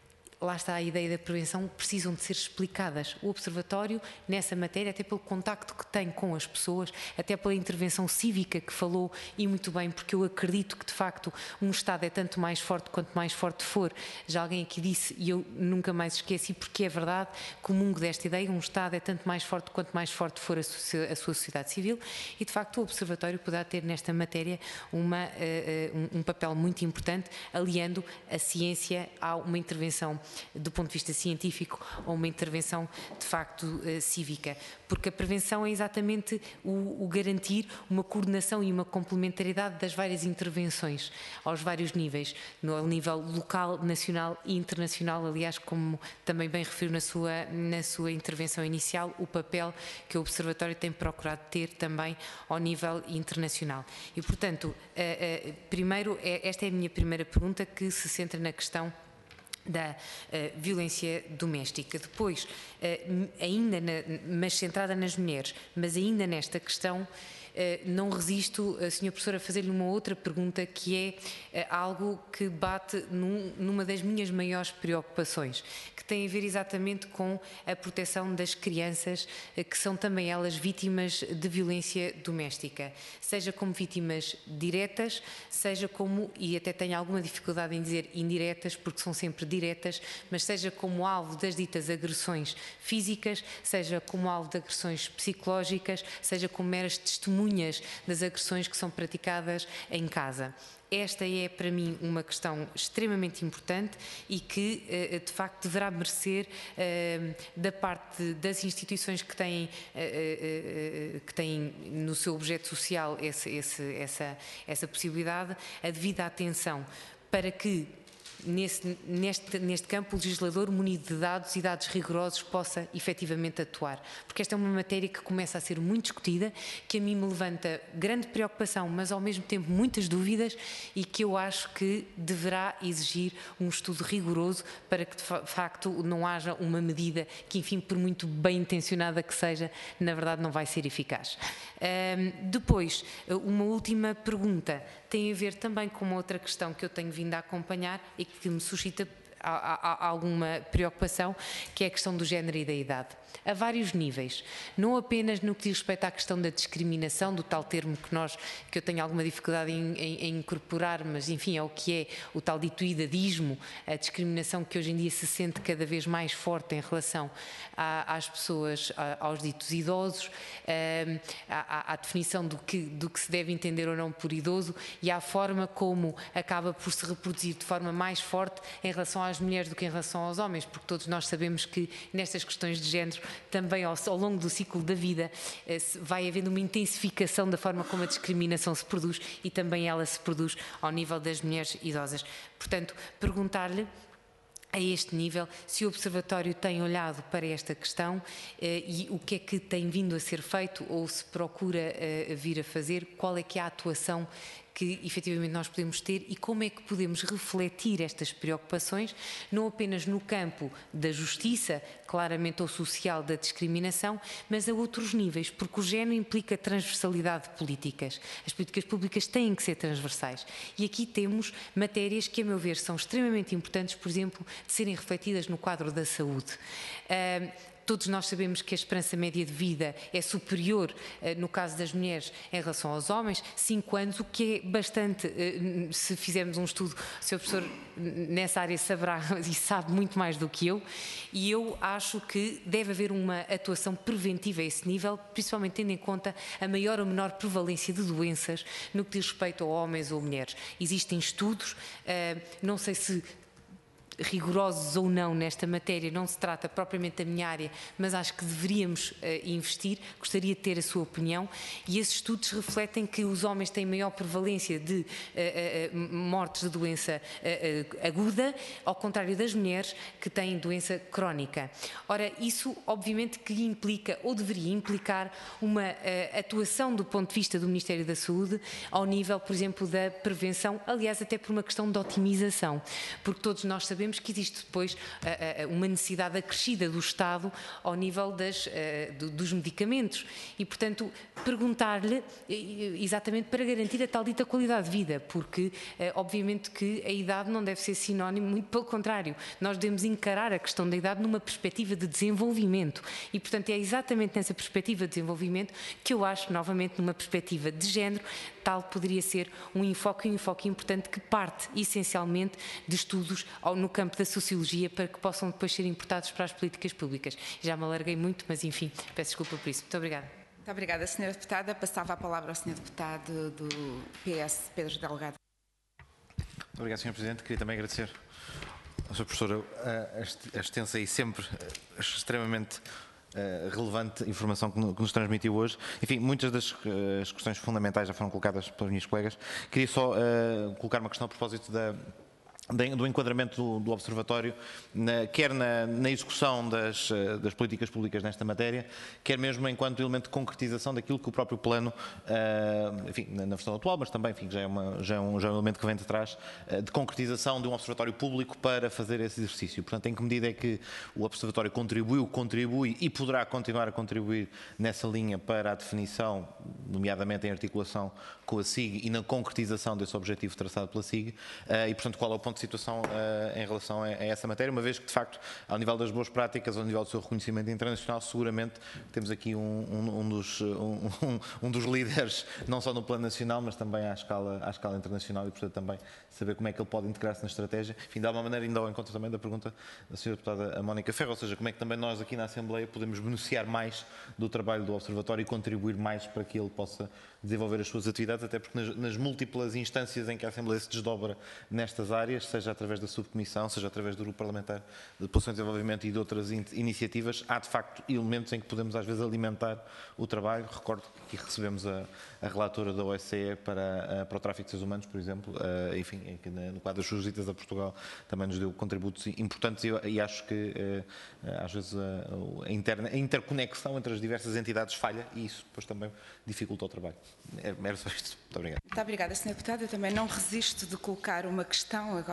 lá está a ideia da prevenção, precisam de ser explicadas. O Observatório, nessa matéria, até pelo contacto que tem com as pessoas, até pela intervenção cívica que falou, e muito bem, porque eu acredito que, de facto, um Estado é tanto mais forte quanto mais forte for. Já alguém aqui disse, e eu nunca mais esqueci, porque é verdade, comungo desta ideia, um Estado é tanto mais forte quanto mais forte for a sua, a sua sociedade civil, e, de facto, o Observatório poderá ter nesta matéria uma, uh, um, um papel muito importante, aliando a ciência a uma intervenção do ponto de vista científico ou uma intervenção de facto eh, cívica, porque a prevenção é exatamente o, o garantir uma coordenação e uma complementariedade das várias intervenções aos vários níveis, no nível local, nacional e internacional, aliás, como também bem referiu na sua, na sua intervenção inicial, o papel que o Observatório tem procurado ter também ao nível internacional. E, portanto, eh, eh, primeiro, é, esta é a minha primeira pergunta, que se centra na questão da uh, violência doméstica. Depois, uh, ainda, na, mas centrada nas mulheres, mas ainda nesta questão, uh, não resisto, uh, senhor Professor, a fazer-lhe uma outra pergunta, que é uh, algo que bate num, numa das minhas maiores preocupações, que tem a ver exatamente com a proteção das crianças, uh, que são também elas vítimas de violência doméstica, seja como vítimas diretas, seja como, e até tenho alguma dificuldade em dizer indiretas, porque são sempre diretas, mas seja como alvo das ditas agressões físicas, seja como alvo de agressões psicológicas, seja como meras testemunhas das agressões que são praticadas em casa. Esta é, para mim, uma questão extremamente importante e que, de facto, deverá merecer, da parte das instituições que têm, que têm no seu objeto social esse, esse, essa, essa possibilidade, a devida atenção para que, Nesse, neste, neste campo, o legislador, munido de dados e dados rigorosos, possa efetivamente atuar. Porque esta é uma matéria que começa a ser muito discutida, que a mim me levanta grande preocupação, mas ao mesmo tempo muitas dúvidas, e que eu acho que deverá exigir um estudo rigoroso para que de facto não haja uma medida que, enfim, por muito bem intencionada que seja, na verdade não vai ser eficaz. Um, depois, uma última pergunta tem a ver também com uma outra questão que eu tenho vindo a acompanhar e que me suscita há, há alguma preocupação, que é a questão do género e da idade. A vários níveis, não apenas no que diz respeito à questão da discriminação, do tal termo que, nós, que eu tenho alguma dificuldade em, em, em incorporar, mas enfim é o que é o tal dito idadismo, a discriminação que hoje em dia se sente cada vez mais forte em relação a, às pessoas, a, aos ditos idosos, à, à definição do que, do que se deve entender ou não por idoso e à forma como acaba por se reproduzir de forma mais forte em relação às mulheres do que em relação aos homens, porque todos nós sabemos que nestas questões de género também ao, ao longo do ciclo da vida vai havendo uma intensificação da forma como a discriminação se produz e também ela se produz ao nível das mulheres idosas. Portanto, perguntar-lhe a este nível se o Observatório tem olhado para esta questão eh, e o que é que tem vindo a ser feito ou se procura eh, vir a fazer, qual é que é a atuação que efetivamente nós podemos ter e como é que podemos refletir estas preocupações, não apenas no campo da justiça, claramente ou social da discriminação, mas a outros níveis, porque o género implica transversalidade de políticas. As políticas públicas têm que ser transversais. E aqui temos matérias que, a meu ver, são extremamente importantes, por exemplo, de serem refletidas no quadro da saúde. Uh, Todos nós sabemos que a esperança média de vida é superior, no caso das mulheres, em relação aos homens, cinco anos, o que é bastante, se fizermos um estudo, o senhor professor nessa área saberá e sabe muito mais do que eu, e eu acho que deve haver uma atuação preventiva a esse nível, principalmente tendo em conta a maior ou menor prevalência de doenças no que diz respeito a homens ou mulheres. Existem estudos, não sei se rigorosos ou não nesta matéria, não se trata propriamente da minha área, mas acho que deveríamos uh, investir, gostaria de ter a sua opinião, e esses estudos refletem que os homens têm maior prevalência de uh, uh, mortes de doença uh, uh, aguda, ao contrário das mulheres que têm doença crónica. Ora, isso obviamente que implica, ou deveria implicar, uma uh, atuação do ponto de vista do Ministério da Saúde ao nível, por exemplo, da prevenção, aliás até por uma questão de otimização, porque todos nós sabemos que existe depois uh, uh, uma necessidade acrescida do Estado ao nível das, uh, do, dos medicamentos e, portanto, perguntar-lhe exatamente para garantir a tal dita qualidade de vida, porque uh, obviamente que a idade não deve ser sinónimo, muito pelo contrário, nós devemos encarar a questão da idade numa perspectiva de desenvolvimento e, portanto, é exatamente nessa perspectiva de desenvolvimento que eu acho, novamente, numa perspectiva de género, tal poderia ser um enfoque, um enfoque importante que parte essencialmente de estudos no campo da sociologia para que possam depois ser importados para as políticas públicas. Já me alarguei muito, mas enfim, peço desculpa por isso. Muito obrigada. Muito obrigada, senhora Deputada. Passava a palavra ao senhor Deputado do P S, Pedro Delgado. Muito obrigado, senhor Presidente. Queria também agradecer ao senhor Professor a extensa e sempre extremamente Uh, relevante informação que, no, que nos transmitiu hoje. Enfim, muitas das uh, as questões fundamentais já foram colocadas pelas minhas colegas. Queria só uh, colocar uma questão a propósito da do enquadramento do, do Observatório, na, quer na, na execução das, das políticas públicas nesta matéria, quer mesmo enquanto elemento de concretização daquilo que o próprio plano, uh, enfim, na versão atual, mas também, enfim, já é, uma, já é, um, já é um elemento que vem de trás, uh, de concretização de um Observatório público para fazer esse exercício. Portanto, em que medida é que o Observatório contribuiu, contribui e poderá continuar a contribuir nessa linha para a definição, nomeadamente em articulação com a S I G e na concretização desse objetivo traçado pela S I G, uh, e, portanto, qual é o ponto de situação uh, em relação a, a essa matéria, uma vez que, de facto, ao nível das boas práticas, ao nível do seu reconhecimento internacional, seguramente temos aqui um, um, um, dos, um, um, um dos líderes, não só no plano nacional, mas também à escala, à escala internacional e, portanto, também saber como é que ele pode integrar-se na estratégia. Enfim, de alguma maneira, ainda ao encontro também da pergunta da senhora Deputada Mónica Ferro, ou seja, como é que também nós aqui na Assembleia podemos beneficiar mais do trabalho do Observatório e contribuir mais para que ele possa desenvolver as suas atividades, até porque nas, nas múltiplas instâncias em que a Assembleia se desdobra nestas áreas, seja através da subcomissão, seja através do Grupo Parlamentar de População e Desenvolvimento e de outras in iniciativas, há de facto elementos em que podemos às vezes alimentar o trabalho. Recordo que recebemos a, a relatora da O E C E para, a, para o tráfico de seres humanos, por exemplo, uh, enfim, em que no quadro das suas visitas a Portugal também nos deu contributos importantes e, e acho que uh, às vezes a, a, interna, a interconexão entre as diversas entidades falha e isso depois também dificulta o trabalho. Era só isto. Muito obrigado. Muito obrigada, senhora Deputada. Eu também não resisto de colocar uma questão agora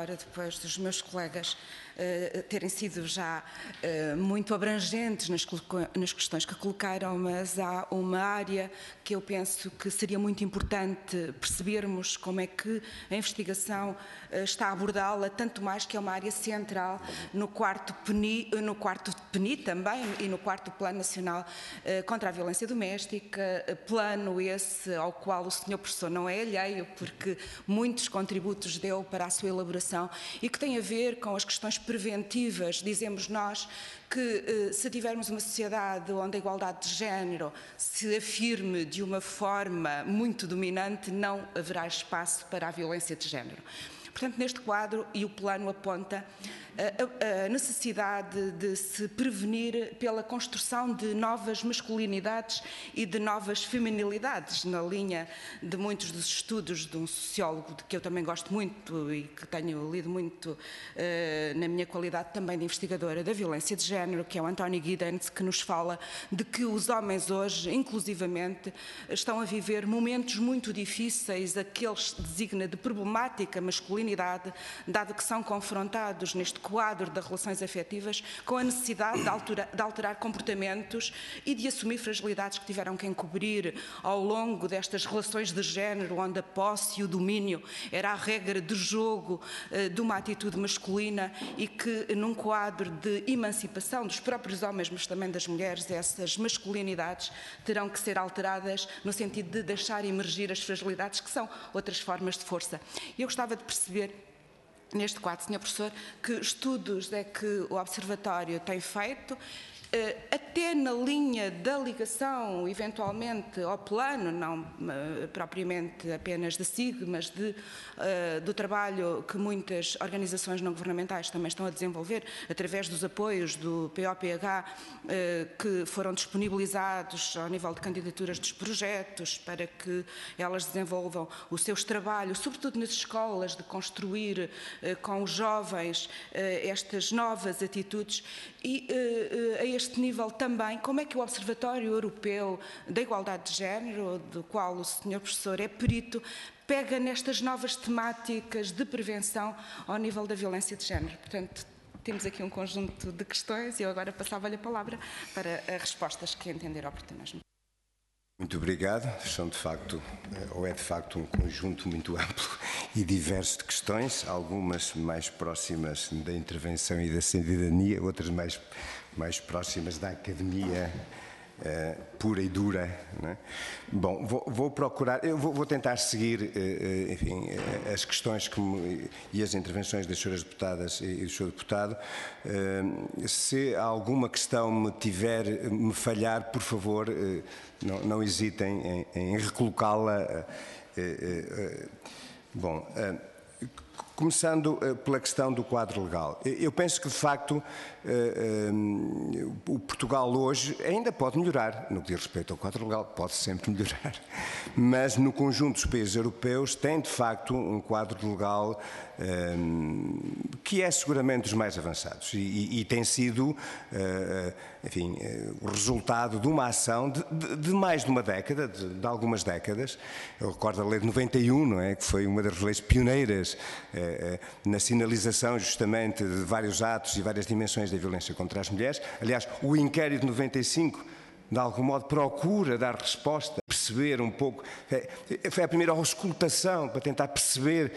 agora, depois dos meus colegas uh, terem sido já uh, muito abrangentes nas, nas questões que colocaram, mas há uma área que eu penso que seria muito importante percebermos como é que a investigação uh, está a abordá-la, tanto mais que é uma área central no quarto P N I, no quarto P N I também e no quarto Plano Nacional uh, contra a Violência Doméstica, uh, plano esse ao qual o senhor professor não é alheio, porque muitos contributos deu para a sua elaboração e que tem a ver com as questões preventivas. Dizemos nós que se tivermos uma sociedade onde a igualdade de género se afirme de uma forma muito dominante, não haverá espaço para a violência de género. Portanto, neste quadro, e o plano aponta a, a necessidade de se prevenir pela construção de novas masculinidades e de novas feminilidades, na linha de muitos dos estudos de um sociólogo de que eu também gosto muito e que tenho lido muito uh, na minha qualidade também de investigadora da violência de género, que é o António Giddens, que nos fala de que os homens hoje, inclusivamente, estão a viver momentos muito difíceis, aqueles que designa de problemática masculinidade, dado que são confrontados neste quadro das relações afetivas com a necessidade de alterar, de alterar comportamentos e de assumir fragilidades que tiveram que encobrir ao longo destas relações de género, onde a posse e o domínio era a regra de jogo uh, de uma atitude masculina e que num quadro de emancipação dos próprios homens, mas também das mulheres, essas masculinidades terão que ser alteradas no sentido de deixar emergir as fragilidades que são outras formas de força. Eu gostava de perceber neste quadro, senhor Professor, que estudos é que o Observatório tem feito, até na linha da ligação, eventualmente, ao plano, não uh, propriamente apenas da S I G, mas de, uh, do trabalho que muitas organizações não governamentais também estão a desenvolver, através dos apoios do P O P H, uh, que foram disponibilizados ao nível de candidaturas dos projetos, para que elas desenvolvam os seus trabalhos, sobretudo nas escolas, de construir uh, com os jovens uh, estas novas atitudes e uh, uh, a este nível também, como é que o Observatório Europeu da Igualdade de Género, do qual o senhor Professor é perito, pega nestas novas temáticas de prevenção ao nível da violência de género? Portanto, temos aqui um conjunto de questões e eu agora passava-lhe a palavra para as respostas que entender oportunas. Muito obrigado. São de facto, ou é de facto, um conjunto muito amplo e diverso de questões, algumas mais próximas da intervenção e da cidadania, outras mais, mais próximas da academia uh, pura e dura. Não é? Bom, vou, vou procurar, eu vou, vou tentar seguir, uh, enfim, uh, as questões que me, e as intervenções das senhoras deputadas e do senhor deputado. Uh, se alguma questão me tiver, me falhar, por favor, uh, Não, não hesitem em, em recolocá-la. Eh, eh, bom, eh, começando eh, pela questão do quadro legal. Eu penso que, de facto, eh, eh, o Portugal hoje ainda pode melhorar. No que diz respeito ao quadro legal, pode sempre melhorar. Mas, no conjunto dos países europeus, tem, de facto, um quadro legal eh, que é seguramente dos mais avançados. E, e, e tem sido, eh, enfim, eh, o resultado de uma ação de, de, de mais de uma década, de, de algumas décadas. Eu recordo a lei de noventa e um, não é? Que foi uma das leis pioneiras eh, na sinalização, justamente, de vários atos e várias dimensões da violência contra as mulheres. Aliás, o inquérito de noventa e cinco, de algum modo, procura dar resposta, perceber um pouco. Foi a primeira auscultação para tentar perceber,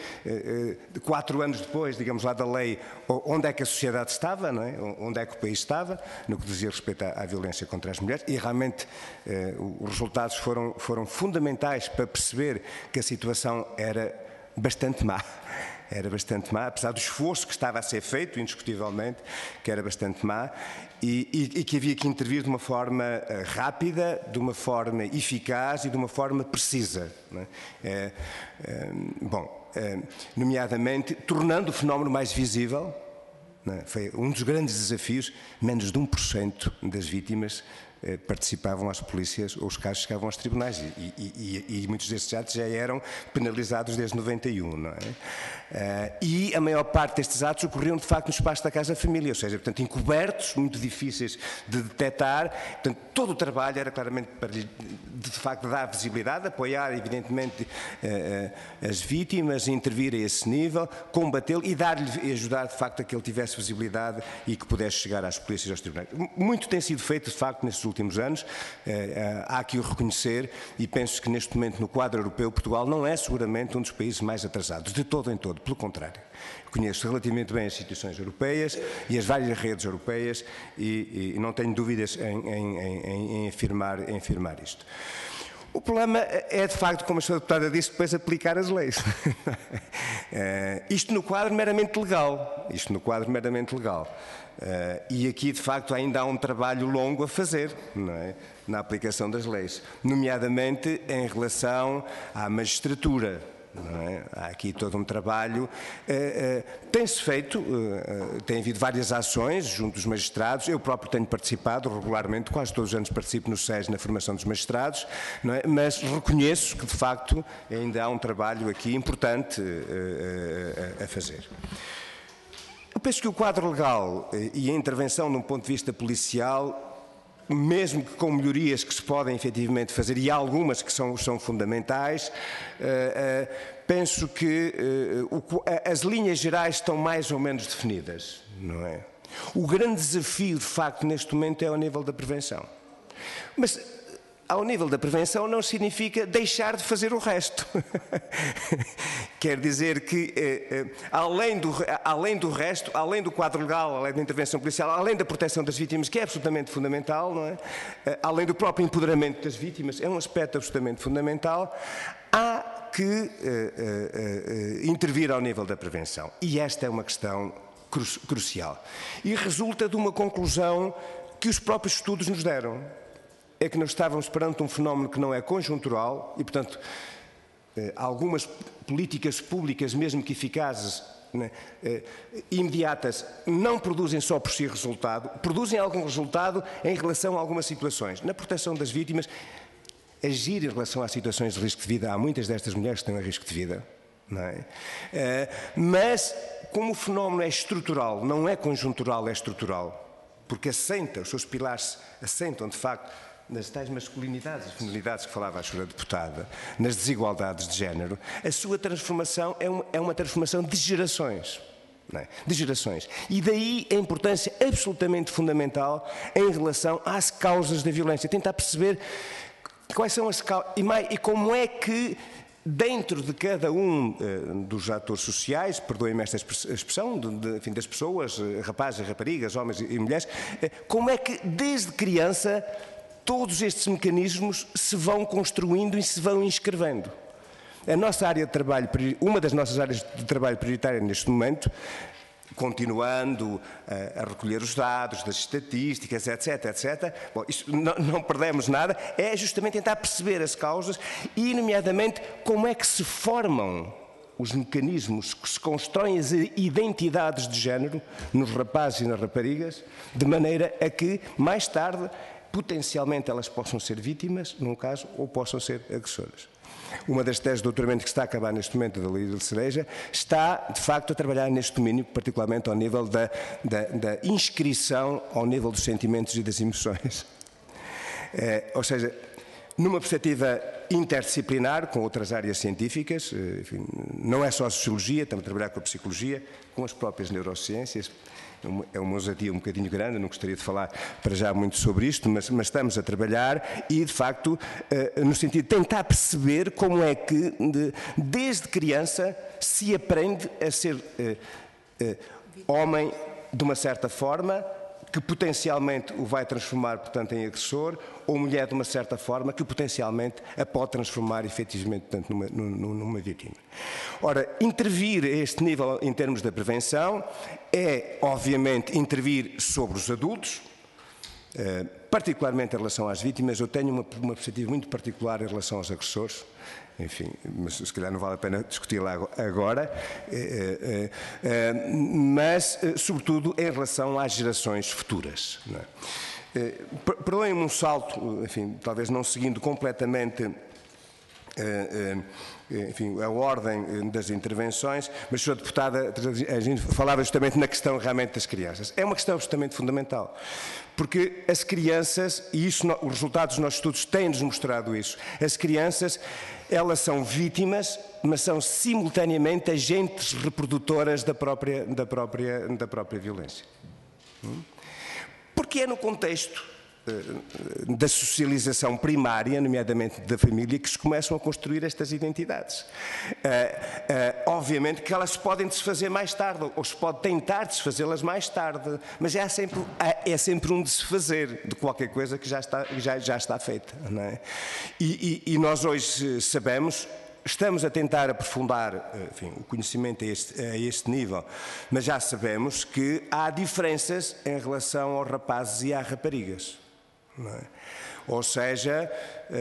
quatro anos depois, digamos lá, da lei, onde é que a sociedade estava, não é? Onde é que o país estava, no que dizia respeito à, à violência contra as mulheres, e realmente os resultados foram, foram fundamentais para perceber que a situação era bastante má. Era bastante má, apesar do esforço que estava a ser feito, indiscutivelmente, que era bastante má, e, e, e que havia que intervir de uma forma uh, rápida, de uma forma eficaz e de uma forma precisa. Não é? É, é, bom, é, nomeadamente, tornando o fenómeno mais visível. Não é? Foi um dos grandes desafios, menos de um por cento das vítimas participavam as polícias, ou os casos chegavam aos tribunais, e, e, e, e muitos destes atos já eram penalizados desde noventa e um, não é? Uh, e a maior parte destes atos ocorriam de facto no espaço da casa-família, ou seja, portanto, encobertos, muito difíceis de detectar. Portanto, todo o trabalho era claramente para, de facto, dar visibilidade, apoiar, evidentemente, uh, uh, as vítimas, intervir a esse nível, combatê-lo e dar-lhe, ajudar, de facto, a que ele tivesse visibilidade e que pudesse chegar às polícias e aos tribunais. Muito tem sido feito, de facto, nestes últimos anos. Uh, uh, há que o reconhecer, e penso que neste momento, no quadro europeu, Portugal não é seguramente um dos países mais atrasados, de todo em todo. Pelo contrário, conheço relativamente bem as instituições europeias e as várias redes europeias e, e não tenho dúvidas em, em, em, em, afirmar, em afirmar isto. O problema é, de facto, como a senhora deputada disse, depois aplicar as leis. uh, isto no quadro meramente legal. Isto no quadro meramente legal. Uh, e aqui, de facto, ainda há um trabalho longo a fazer, não é? Na aplicação das leis, nomeadamente em relação à magistratura. Não é? Há aqui todo um trabalho, uh, uh, tem-se feito, uh, uh, tem havido várias ações junto dos magistrados, eu próprio tenho participado regularmente, quase todos os anos participo no S E S na formação dos magistrados, não é? Mas reconheço que de facto ainda há um trabalho aqui importante uh, uh, a fazer. Eu penso que o quadro legal uh, e a intervenção num ponto de vista policial, mesmo que com melhorias que se podem efetivamente fazer, e há algumas que são, são fundamentais, uh, uh, penso que uh, o, as linhas gerais estão mais ou menos definidas, não é? O grande desafio, de facto, neste momento é ao nível da prevenção. Mas ao nível da prevenção não significa deixar de fazer o resto. Quer dizer que, eh, eh, além, do, além do resto, além do quadro legal, além da intervenção policial, além da proteção das vítimas, que é absolutamente fundamental, não é? Eh, além do próprio empoderamento das vítimas, é um aspecto absolutamente fundamental, há que eh, eh, eh, intervir ao nível da prevenção. E esta é uma questão cru crucial. E resulta de uma conclusão que os próprios estudos nos deram. É que nós estávamos perante um fenómeno que não é conjuntural e, portanto, eh, algumas políticas públicas, mesmo que eficazes, né, eh, imediatas, não produzem só por si resultado, produzem algum resultado em relação a algumas situações. Na proteção das vítimas, agir em relação às situações de risco de vida, há muitas destas mulheres que têm um risco de vida, não é? Eh, mas, como o fenómeno é estrutural, não é conjuntural, é estrutural, porque assenta, os seus pilares assentam, de facto, nas tais masculinidades e feminilidades que falava a senhora deputada, nas desigualdades de género, a sua transformação é uma, é uma transformação de gerações. Não é? De gerações. E daí a importância absolutamente fundamental em relação às causas da violência. Tentar perceber quais são as causas e, mais, e como é que dentro de cada um uh, dos atores sociais, perdoem-me esta expressão, de, de, enfim, das pessoas, uh, rapazes, raparigas, homens e mulheres, uh, como é que desde criança todos estes mecanismos se vão construindo e se vão inscrevendo. A nossa área de trabalho, uma das nossas áreas de trabalho prioritária neste momento, continuando a, a recolher os dados das estatísticas, etc, etcétera, bom, isto, não, não perdemos nada, é justamente tentar perceber as causas e, nomeadamente, como é que se formam os mecanismos que se constroem as identidades de género nos rapazes e nas raparigas, de maneira a que, mais tarde, potencialmente elas possam ser vítimas, num caso, ou possam ser agressoras. Uma das teses de doutoramento que está a acabar neste momento da Lídia de Cereja está, de facto, a trabalhar neste domínio, particularmente ao nível da, da, da inscrição ao nível dos sentimentos e das emoções. É, ou seja, numa perspectiva interdisciplinar, com outras áreas científicas, enfim, não é só a sociologia, estamos a trabalhar com a psicologia, com as próprias neurociências. É uma ousadia um bocadinho grande, não gostaria de falar para já muito sobre isto, mas, mas estamos a trabalhar e, de facto, uh, no sentido de tentar perceber como é que, de, desde criança, se aprende a ser uh, uh, homem de uma certa forma, que potencialmente o vai transformar, portanto, em agressor, ou mulher de uma certa forma, que potencialmente a pode transformar, efetivamente, portanto, numa, numa, numa vítima. Ora, intervir a este nível em termos da prevenção é, obviamente, intervir sobre os adultos, eh, particularmente em relação às vítimas. Eu tenho uma, uma perspectiva muito particular em relação aos agressores. Enfim, mas se calhar não vale a pena discutir lá agora, eh, eh, mas, sobretudo, em relação às gerações futuras. Não é? Perdoem-me um salto, enfim, talvez não seguindo completamente enfim, a ordem das intervenções, mas, senhora Deputada, a gente falava justamente na questão realmente das crianças. É uma questão absolutamente fundamental, porque as crianças, e isso, os resultados dos nossos estudos têm-nos mostrado isso, as crianças, elas são vítimas, mas são simultaneamente agentes reprodutoras da própria, da própria, da própria violência. Porque é no contexto da socialização primária, nomeadamente da família, que se começam a construir estas identidades. Uh, uh, obviamente que elas podem desfazer mais tarde, ou se pode tentar desfazê-las mais tarde, mas é sempre, é sempre um desfazer de qualquer coisa que já está, já, já está feita. Não é? e, e, e nós hoje sabemos, estamos a tentar aprofundar, enfim, o conhecimento a este, a este nível, mas já sabemos que há diferenças em relação aos rapazes e às raparigas. Não é? Ou seja,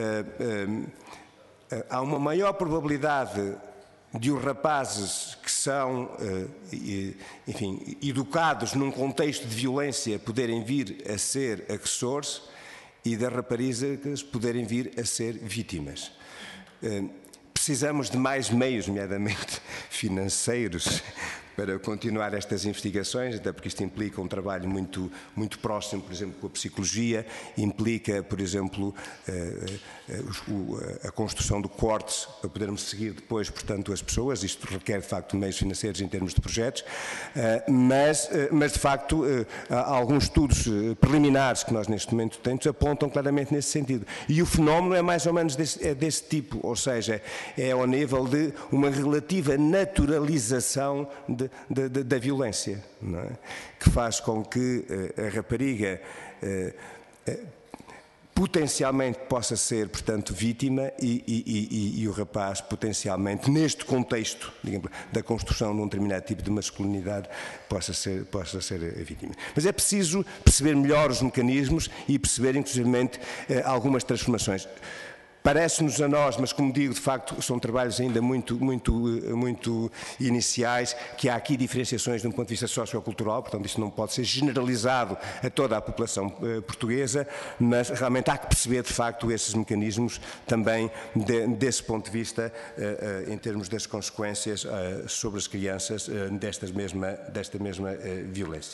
uh, uh, há uma maior probabilidade de os rapazes que são, uh, enfim, educados num contexto de violência poderem vir a ser agressores e das raparigas poderem vir a ser vítimas. Uh, precisamos de mais meios, nomeadamente financeiros, para continuar estas investigações, até porque isto implica um trabalho muito, muito próximo, por exemplo, com a psicologia, implica, por exemplo, a, a, a construção do córtex para podermos seguir depois, portanto, as pessoas. Isto requer, de facto, meios financeiros em termos de projetos, mas, mas de facto, alguns estudos preliminares que nós neste momento temos apontam claramente nesse sentido. E o fenómeno é mais ou menos desse, é desse tipo, ou seja, é ao nível de uma relativa naturalização de Da, da, da violência, não é? Que faz com que uh, a rapariga uh, uh, potencialmente possa ser, portanto, vítima e, e, e, e o rapaz potencialmente, neste contexto, digamos, da construção de um determinado tipo de masculinidade, possa ser, possa ser a vítima. Mas é preciso perceber melhor os mecanismos e perceber, inclusivamente, uh, algumas transformações. Parece-nos a nós, mas como digo, de facto, são trabalhos ainda muito, muito, muito iniciais, que há aqui diferenciações de um ponto de vista sociocultural, portanto isto não pode ser generalizado a toda a população uh, portuguesa, mas realmente há que perceber de facto esses mecanismos também de, desse ponto de vista, uh, uh, em termos das consequências uh, sobre as crianças uh, destas mesma, desta mesma uh, violência.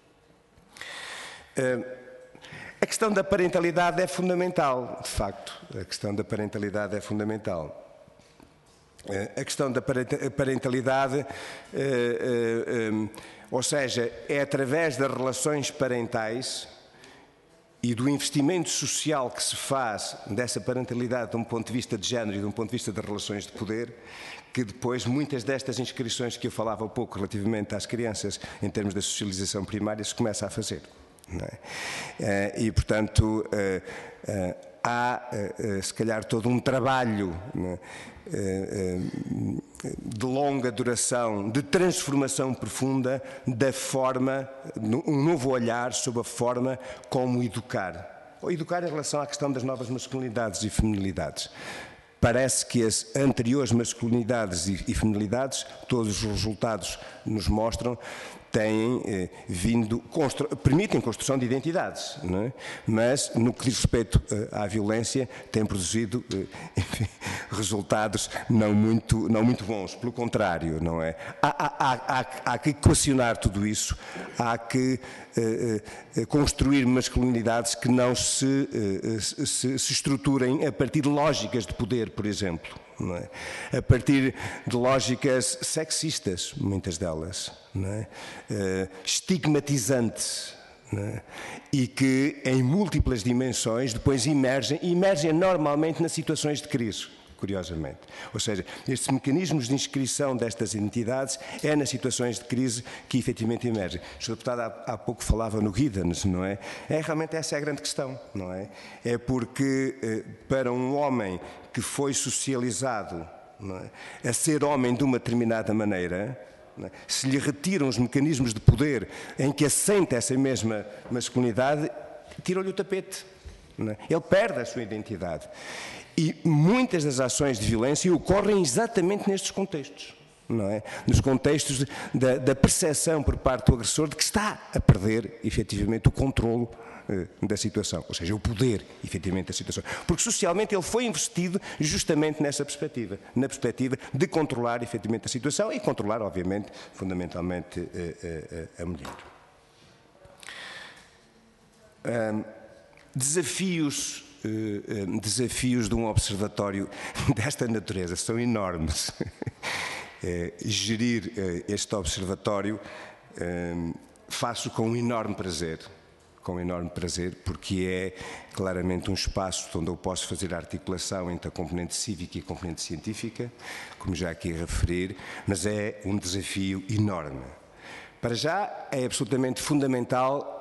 Uh, A questão da parentalidade é fundamental, de facto. A questão da parentalidade é fundamental. A questão da parentalidade, ou seja, é através das relações parentais e do investimento social que se faz dessa parentalidade de um ponto de vista de género e de um ponto de vista das relações de poder, que depois muitas destas inscrições que eu falava há pouco relativamente às crianças, em termos da socialização primária, se começa a fazer. Não é? E, portanto, há, se calhar, todo um trabalho de longa duração, de transformação profunda da forma, um novo olhar sobre a forma como educar. Ou educar em relação à questão das novas masculinidades e feminilidades. Parece que as anteriores masculinidades e feminilidades, todos os resultados nos mostram, têm eh, vindo, permitem construção de identidades, não é? Mas no que diz respeito eh, à violência têm produzido eh, enfim, resultados não muito, não muito bons, pelo contrário, não é? Há, há, há, há que equacionar tudo isso, há que eh, eh, construir masculinidades que não se, eh, se, se estruturem a partir de lógicas de poder, por exemplo. Não é? A partir de lógicas sexistas, muitas delas, não é? Uh, estigmatizantes, não é? E que em múltiplas dimensões depois emergem, e emergem normalmente nas situações de crise, curiosamente. Ou seja, estes mecanismos de inscrição destas identidades é nas situações de crise que efetivamente emergem. O senhor Deputado há, há pouco falava no Giddens, não é? É realmente essa é a grande questão, não é? É porque eh, para um homem que foi socializado, não é, a ser homem de uma determinada maneira, não é, se lhe retiram os mecanismos de poder em que assenta essa mesma masculinidade, tiram-lhe o tapete. Não é? Ele perde a sua identidade. E muitas das ações de violência ocorrem exatamente nestes contextos. não é? Nos contextos de, da, da percepção por parte do agressor de que está a perder, efetivamente, o controlo eh, da situação, ou seja, o poder, efetivamente, da situação. Porque socialmente ele foi investido justamente nessa perspectiva, na perspectiva de controlar, efetivamente, a situação e controlar, obviamente, fundamentalmente, eh, eh, a mulher. Um, desafios, uh, desafios de um observatório desta natureza são enormes. uh, gerir uh, este observatório uh, faço com um enorme prazer, com um enorme prazer, porque é claramente um espaço onde eu posso fazer a articulação entre a componente cívica e a componente científica, como já aqui referir, mas é um desafio enorme. Para já é absolutamente fundamental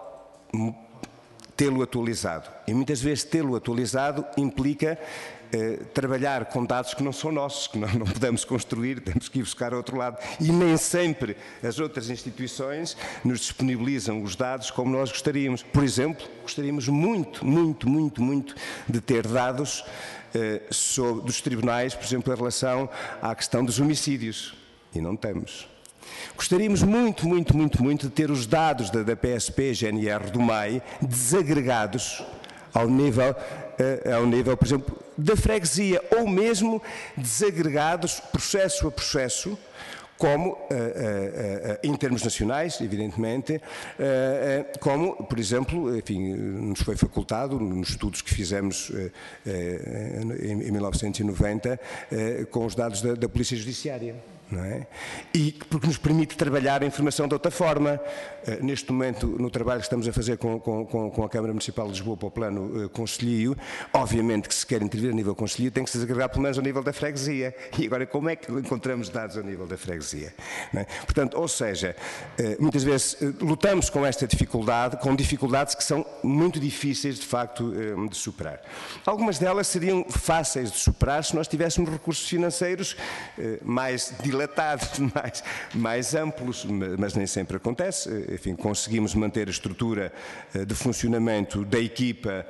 tê-lo atualizado. E muitas vezes tê-lo atualizado implica eh, trabalhar com dados que não são nossos, que não, não podemos construir, temos que ir buscar ao outro lado. E nem sempre as outras instituições nos disponibilizam os dados como nós gostaríamos. Por exemplo, gostaríamos muito, muito, muito, muito de ter dados eh, sobre, dos tribunais, por exemplo, em relação à questão dos homicídios. E não temos. Gostaríamos muito, muito, muito, muito de ter os dados da, da P S P, G N R, do M A I, desagregados ao nível, uh, ao nível, por exemplo, da freguesia, ou mesmo desagregados processo a processo, como, uh, uh, uh, em termos nacionais, evidentemente, uh, uh, como, por exemplo, enfim, nos foi facultado, nos estudos que fizemos uh, uh, em, em mil novecentos e noventa, uh, com os dados da, da Polícia Judiciária. Não é? E porque nos permite trabalhar a informação de outra forma. Uh, neste momento, no trabalho que estamos a fazer com, com, com a Câmara Municipal de Lisboa para o plano uh, concelhio, obviamente que se quer intervir a nível concelhio tem que se desagregar pelo menos ao nível da freguesia. E agora como é que encontramos dados ao nível da freguesia? Não é? Portanto, ou seja, uh, muitas vezes uh, lutamos com esta dificuldade, com dificuldades que são muito difíceis de facto uh, de superar. Algumas delas seriam fáceis de superar se nós tivéssemos recursos financeiros uh, mais dilatados, mais, mais amplos, mas nem sempre acontece. Enfim, conseguimos manter a estrutura de funcionamento da equipa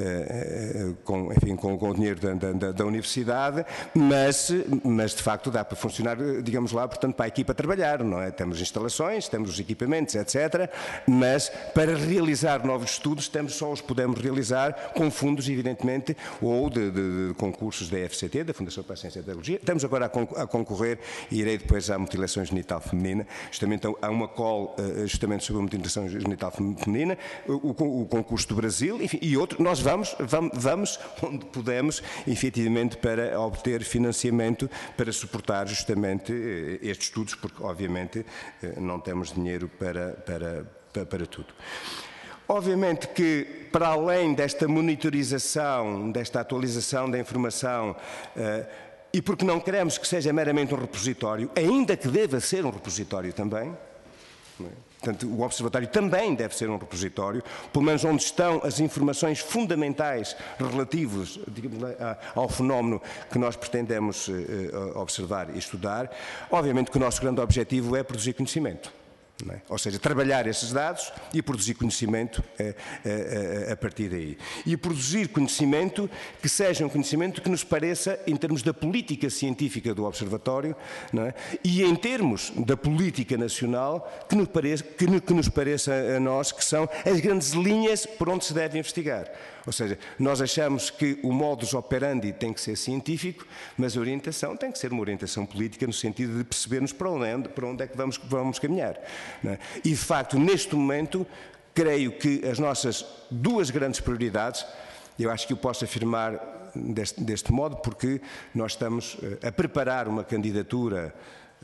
com, enfim, com, com o dinheiro da, da, da universidade, mas, mas de facto dá para funcionar, digamos lá, portanto, para a equipa trabalhar, não é? Temos instalações, temos os equipamentos, etcétera, mas para realizar novos estudos, temos, só os podemos realizar com fundos, evidentemente, ou de, de, de concursos da F C T, da Fundação para a Ciência e a Tecnologia. Estamos agora a, a concorrer e irei depois à mutilação genital feminina, justamente há uma call justamente sobre a mutilação genital feminina, o, o concurso do Brasil, enfim, e outro, nós vamos, vamos, vamos onde podemos, efetivamente, para obter financiamento para suportar justamente estes estudos, porque obviamente não temos dinheiro para, para, para, para tudo. Obviamente que, para além desta monitorização, desta atualização da informação, e porque não queremos que seja meramente um repositório, ainda que deva ser um repositório também, não é? Portanto, o Observatório também deve ser um repositório, pelo menos onde estão as informações fundamentais relativas, digamos, ao fenómeno que nós pretendemos observar e estudar. Obviamente que o nosso grande objetivo é produzir conhecimento. Não é? Ou seja, trabalhar esses dados e produzir conhecimento a, a, a partir daí. E produzir conhecimento que seja um conhecimento que nos pareça, em termos da política científica do Observatório, não é? E em termos da política nacional, que nos, pareça, que, que nos pareça a nós que são as grandes linhas por onde se deve investigar. Ou seja, nós achamos que o modus operandi tem que ser científico, mas a orientação tem que ser uma orientação política no sentido de percebermos para onde, para onde é que vamos, vamos caminhar. Não é? E, de facto, neste momento, creio que as nossas duas grandes prioridades, eu acho que eu posso afirmar deste, deste modo, porque nós estamos a preparar uma candidatura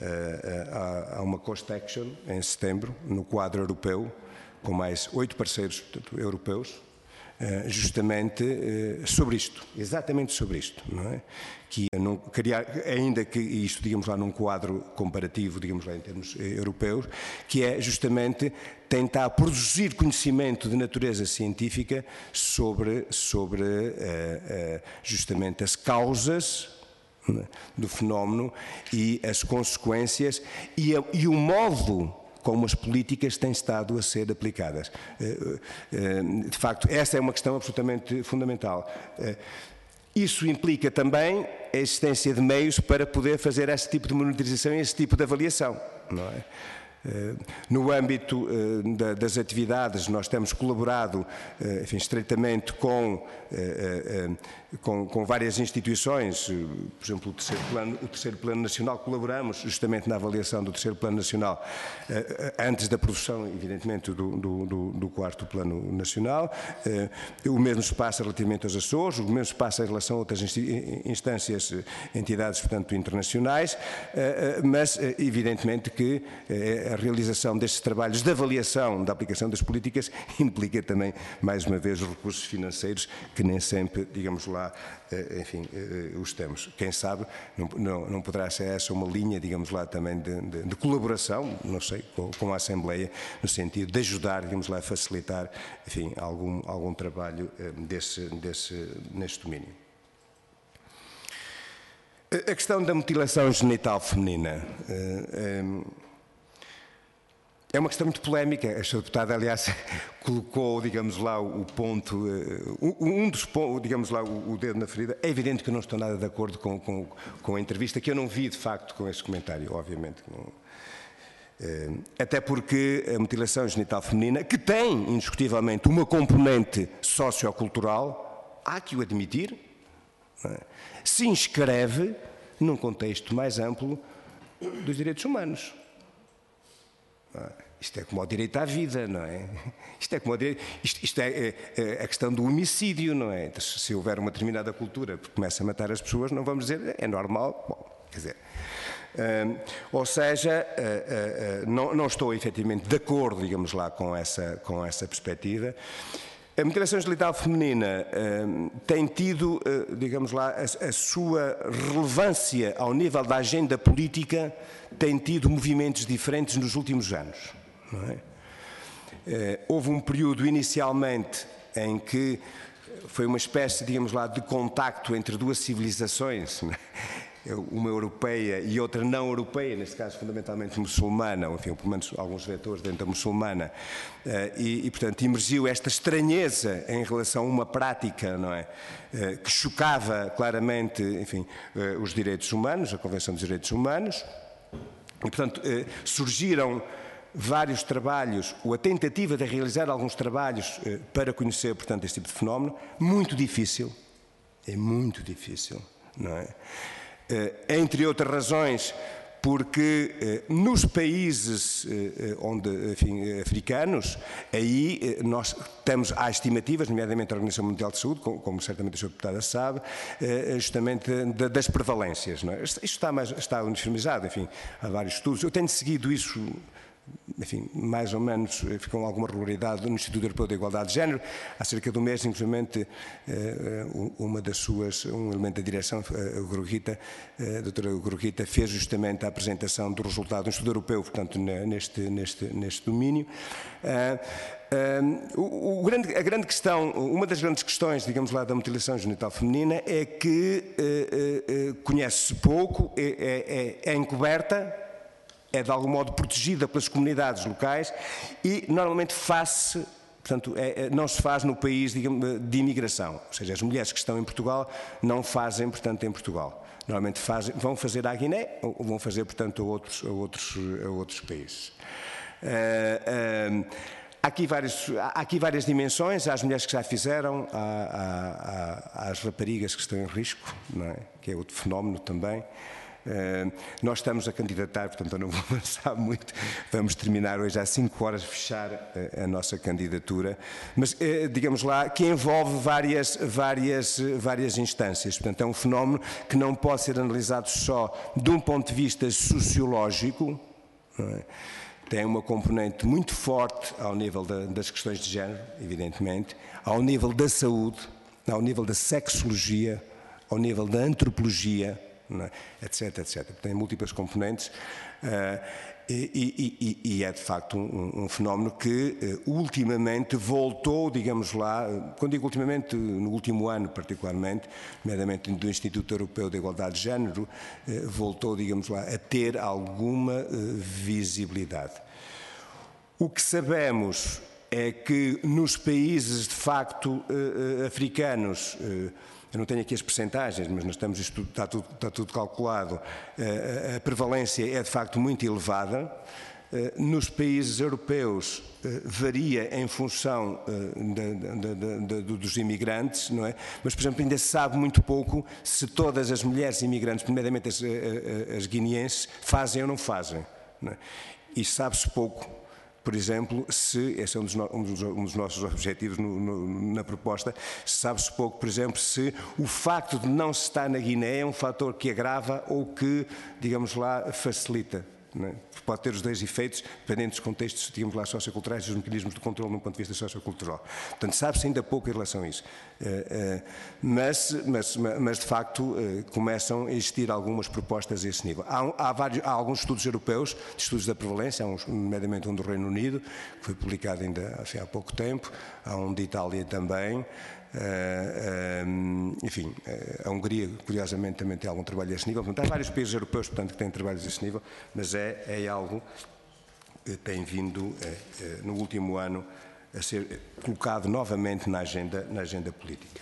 a, a uma Cost Action em setembro, no quadro europeu, com mais oito parceiros, portanto, europeus, justamente sobre isto, exatamente sobre isto, não é? Que eu não queria, ainda que isto, digamos lá, num quadro comparativo, digamos lá, em termos europeus, que é justamente tentar produzir conhecimento de natureza científica sobre, sobre justamente as causas do fenómeno e as consequências e, a, e o modo como as políticas têm estado a ser aplicadas. De facto, essa é uma questão absolutamente fundamental. Isso implica também a existência de meios para poder fazer esse tipo de monitorização e esse tipo de avaliação, não é? No âmbito das atividades, nós temos colaborado, enfim, estreitamente com, com, com várias instituições, por exemplo, o terceiro, plano, o terceiro Plano Nacional, colaboramos justamente na avaliação do terceiro Plano Nacional, antes da produção, evidentemente, do, do, do, do quarto Plano Nacional. O mesmo se passa relativamente aos Açores, o mesmo se passa em relação a outras instâncias, entidades, portanto, internacionais, mas, evidentemente, que a realização destes trabalhos de avaliação da aplicação das políticas implica também, mais uma vez, recursos financeiros que nem sempre, digamos lá, enfim, os temos. Quem sabe não, não, não poderá ser essa uma linha, digamos lá, também de, de, de colaboração, não sei, com, com a Assembleia, no sentido de ajudar, digamos lá, a facilitar, enfim, algum, algum trabalho desse, desse, neste domínio. A questão da mutilação genital feminina é uma questão muito polémica. A senhora deputada, aliás, colocou, digamos lá, o ponto, um dos pontos, digamos lá, o dedo na ferida. É evidente que eu não estou nada de acordo com, com, com a entrevista, que eu não vi, de facto, com esse comentário, obviamente. Não. Até porque a mutilação genital feminina, que tem, indiscutivelmente, uma componente sociocultural, há que o admitir, não é? Se inscreve num contexto mais amplo dos direitos humanos. Isto é como o direito à vida, não é? Isto é como o direito, isto, isto é, é, é a questão do homicídio, não é? Se houver uma determinada cultura que começa a matar as pessoas, não vamos dizer é normal. Bom, quer dizer, hum, ou seja, uh, uh, uh, não, não estou efetivamente de acordo, digamos lá, com essa, com essa perspectiva. A mutilação genital feminina uh, tem tido, uh, digamos lá, a, a sua relevância ao nível da agenda política, tem tido movimentos diferentes nos últimos anos. Não é? Uh, houve um período inicialmente em que foi uma espécie, digamos lá, de contacto entre duas civilizações, uma europeia e outra não europeia, neste caso fundamentalmente muçulmana, ou enfim, pelo menos alguns vetores dentro da muçulmana, e, e portanto emergiu esta estranheza em relação a uma prática, não é, que chocava claramente, enfim, os direitos humanos, a Convenção dos Direitos Humanos, e portanto surgiram vários trabalhos, ou a tentativa de realizar alguns trabalhos para conhecer, portanto, este tipo de fenómeno, muito difícil, é muito difícil, não é? Entre outras razões, porque nos países onde, enfim, africanos, aí nós temos, há estimativas, nomeadamente a Organização Mundial de Saúde, como certamente a senhora deputada sabe, justamente das prevalências. Não é? Isto está, mais, está uniformizado, enfim, há vários estudos. Eu tenho seguido isso, enfim, mais ou menos, com alguma regularidade no Instituto Europeu da Igualdade de Género. Há cerca de um mês, simplesmente, uma das suas, um elemento da direção, a Gurrita, a doutora Gurrita, fez justamente a apresentação do resultado do Instituto Europeu, portanto, neste, neste, neste domínio. O, o grande, a grande questão, uma das grandes questões, digamos lá, da mutilação genital feminina é que conhece-se pouco, é, é, é encoberta, é de algum modo protegida pelas comunidades locais e normalmente faz-se, portanto, é, é, não se faz no país, digamos, de imigração. Ou seja, as mulheres que estão em Portugal não fazem, portanto, em Portugal. Normalmente fazem, vão fazer à Guiné ou vão fazer, portanto, a outros, a outros, a outros países. Uh, uh, há, aqui vários, há aqui várias dimensões, há as mulheres que já fizeram, há, há, há as raparigas que estão em risco, não é? Que é outro fenómeno também. Uh, nós estamos a candidatar, portanto eu não vou avançar muito, vamos terminar hoje às cinco horas, fechar a, a nossa candidatura, mas uh, digamos lá, que envolve várias, várias, várias instâncias, portanto é um fenómeno que não pode ser analisado só de um ponto de vista sociológico, não é? Tem uma componente muito forte ao nível da, das questões de género, evidentemente, ao nível da saúde, ao nível da sexologia, ao nível da antropologia, é? etc, etcétera. Tem múltiplas componentes uh, e, e, e, e é de facto um, um fenómeno que uh, ultimamente voltou, digamos lá, quando digo ultimamente, no último ano particularmente, nomeadamente do Instituto Europeu de Igualdade de Género, uh, voltou, digamos lá, a ter alguma uh, visibilidade. O que sabemos é que nos países de facto uh, uh, africanos uh, eu não tenho aqui as percentagens, mas nós estamos, isto está tudo, está tudo calculado, a, a prevalência é de facto muito elevada. Nos países europeus varia em função de, de, de, de, dos imigrantes, não é? Mas, por exemplo, ainda se sabe muito pouco se todas as mulheres imigrantes, primeiramente as, as guineenses, fazem ou não fazem. Não é? E sabe-se pouco, por exemplo, se, esse é um dos, um dos, um dos nossos objetivos no, no, na proposta, sabe-se pouco, por exemplo, se o facto de não se estar na Guiné é um fator que agrava ou que, digamos lá, facilita. Não é? Pode ter os dois efeitos, dependendo dos contextos, digamos lá, socioculturais e dos mecanismos de controle num ponto de vista sociocultural. Portanto, sabe-se ainda pouco em relação a isso. Mas, mas, mas de facto, começam a existir algumas propostas a esse nível. Há, há, vários, há alguns estudos europeus, de estudos da prevalência, há um, nomeadamente um do Reino Unido, que foi publicado ainda há pouco tempo, há um de Itália também. Uh, um, enfim, uh, a Hungria, curiosamente, também tem algum trabalho a esse nível. Portanto, há vários países europeus, portanto, que têm trabalhos a esse nível, mas é, é algo que tem vindo, uh, uh, no último ano, a ser colocado novamente na agenda, na agenda política.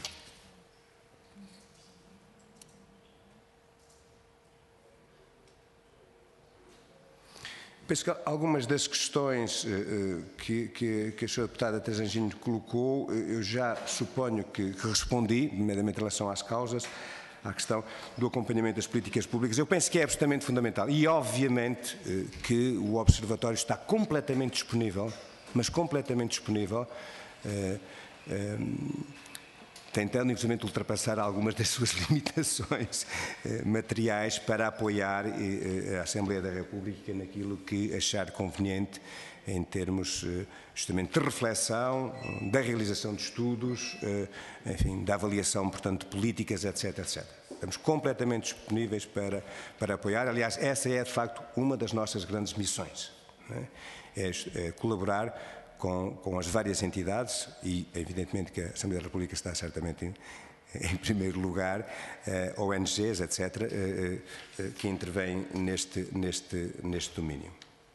Penso que algumas das questões uh, que, que, que a senhora deputada Teresa Anjinho colocou, eu já suponho que, que respondi, nomeadamente em relação às causas, à questão do acompanhamento das políticas públicas. Eu penso que é absolutamente fundamental e, obviamente, uh, que o Observatório está completamente disponível, mas completamente disponível, uh, um, tentando, infelizmente, ultrapassar algumas das suas limitações eh, materiais para apoiar eh, a Assembleia da República naquilo que achar conveniente em termos eh, justamente de reflexão, da realização de estudos, eh, enfim, da avaliação, portanto, de políticas, etc, etcétera. Estamos completamente disponíveis para, para apoiar. Aliás, essa é, de facto, uma das nossas grandes missões. Não é? É, é colaborar Com, com as várias entidades e, evidentemente, que a Assembleia da República está certamente em, em primeiro lugar, eh, O N Gs, etcétera, eh, eh, que intervêm neste, neste, neste domínio.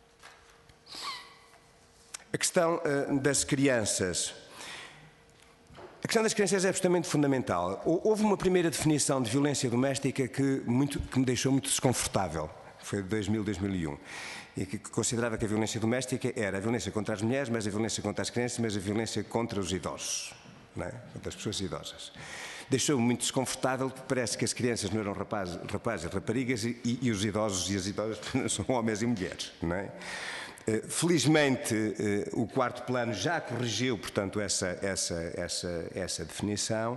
A questão eh, das crianças. A questão das crianças é absolutamente fundamental. Houve uma primeira definição de violência doméstica que, muito, que me deixou muito desconfortável. Foi de dois mil, dois mil e um. E que considerava que a violência doméstica era a violência contra as mulheres, mas a violência contra as crianças, mas a violência contra os idosos, não é? Contra as pessoas idosas. Deixou-me muito desconfortável, porque parece que as crianças não eram rapazes, rapazes raparigas e, e os idosos e as idosas são homens e mulheres, não é? Felizmente, o quarto plano já corrigiu, portanto, essa, essa, essa, essa definição.